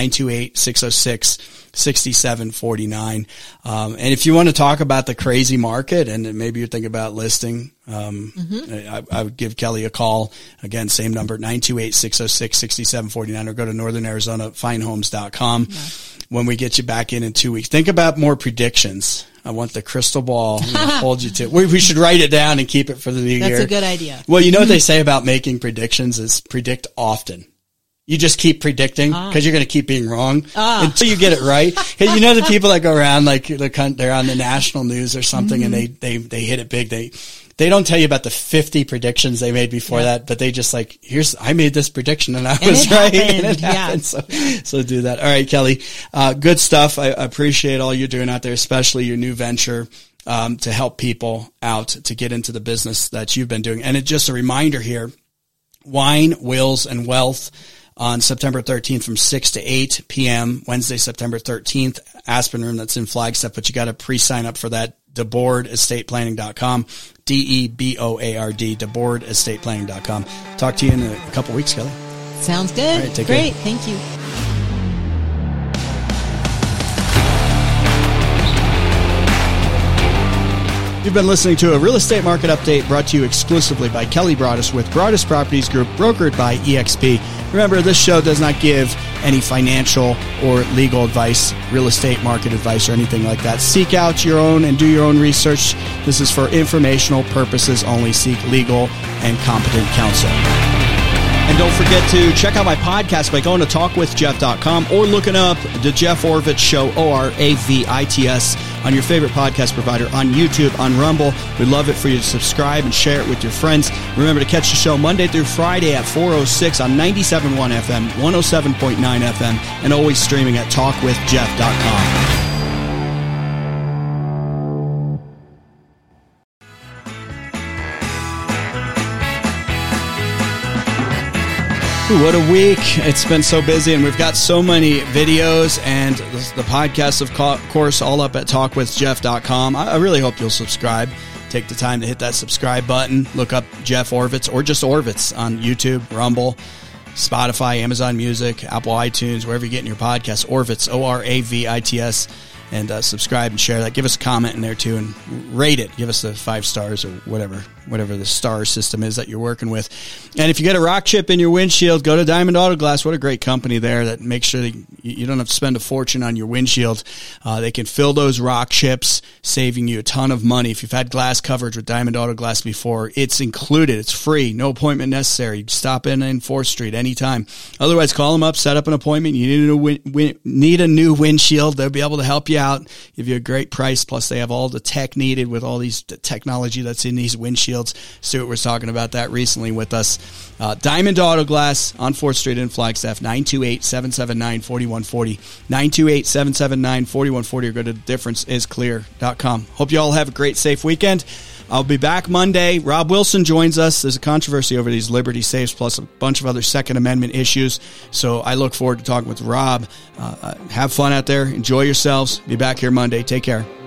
928-606-6749. And if you want to talk about the crazy market and maybe you're thinking about listing, I would give Kelly a call. Again, same number, 928-606-6749, or go to Northern Arizona finehomes.com. Yeah. When we get you back in 2 weeks, think about more predictions. I want the crystal ball to hold you to. We should write it down and keep it for the new year. That's a good idea. Well, you know what they say about making predictions is predict often. You just keep predicting because you're going to keep being wrong until you get it right. Because you know the people that go around like they're on the national news or something and they hit it big. they don't tell you about the 50 predictions they made before that, but they just like, I made this prediction and I was right. And it happened. So do that. All right, Kelly. Good stuff. I appreciate all you're doing out there, especially your new venture, to help people out to get into the business that you've been doing. And it's just a reminder here, Wine, Wills, and Wealth on September 13th from 6 to 8 p.m. Wednesday, September 13th, Aspen Room. That's in Flagstaff, but you got to pre-sign up for that. DeBoardEstatePlanning.com, DEBOARD, DeBoardEstatePlanning.com. Talk to you in a couple weeks, Kelly. Sounds good. All right, take Great. care. Thank you. You've been listening to a real estate market update brought to you exclusively by Kelly Broaddus with Broaddus Properties Group, brokered by EXP. Remember, this show does not give any financial or legal advice, real estate market advice, or anything like that. Seek out your own and do your own research. This is for informational purposes only. Seek legal and competent counsel. And don't forget to check out my podcast by going to talkwithjeff.com or looking up the Jeff Oravits Show, ORAVITS, on your favorite podcast provider, on YouTube, on Rumble. We'd love it for you to subscribe and share it with your friends. Remember to catch the show Monday through Friday at 4:06 on 97.1 FM, 107.9 FM, and always streaming at talkwithjeff.com. What a week. It's been so busy, and we've got so many videos and the podcasts, of course, all up at talkwithjeff.com. I really hope you'll subscribe. Take the time to hit that subscribe button. Look up Jeff Oravits or just Oravits on YouTube, Rumble, Spotify, Amazon Music, Apple iTunes, wherever you're getting your podcasts. Oravits, ORAVITS. And subscribe and share that. Give us a comment in there too, and rate it. Give us the 5 stars or whatever the star system is that you're working with. And if you get a rock chip in your windshield, go to Diamond Auto Glass. What a great company there that makes sure that you don't have to spend a fortune on your windshield. They can fill those rock chips, saving you a ton of money. If you've had glass coverage with Diamond Auto Glass before, it's included. It's free. No appointment necessary. Stop in 4th Street anytime. Otherwise, call them up, set up an appointment. You need a new windshield. They'll be able to help you out, give you a great price. Plus, they have all the tech needed with all these technology that's in these windshields. Stuart was talking about that recently with us. Diamond Auto Glass on 4th Street in Flagstaff, 928-779-4140, 928-779-4140, or go to differenceisclear.com. Hope you all have a great, safe weekend. I'll be back Monday. Rob Wilson joins us. There's a controversy over these Liberty Safes plus a bunch of other Second Amendment issues. So I look forward to talking with Rob. Have fun out there. Enjoy yourselves. Be back here Monday. Take care.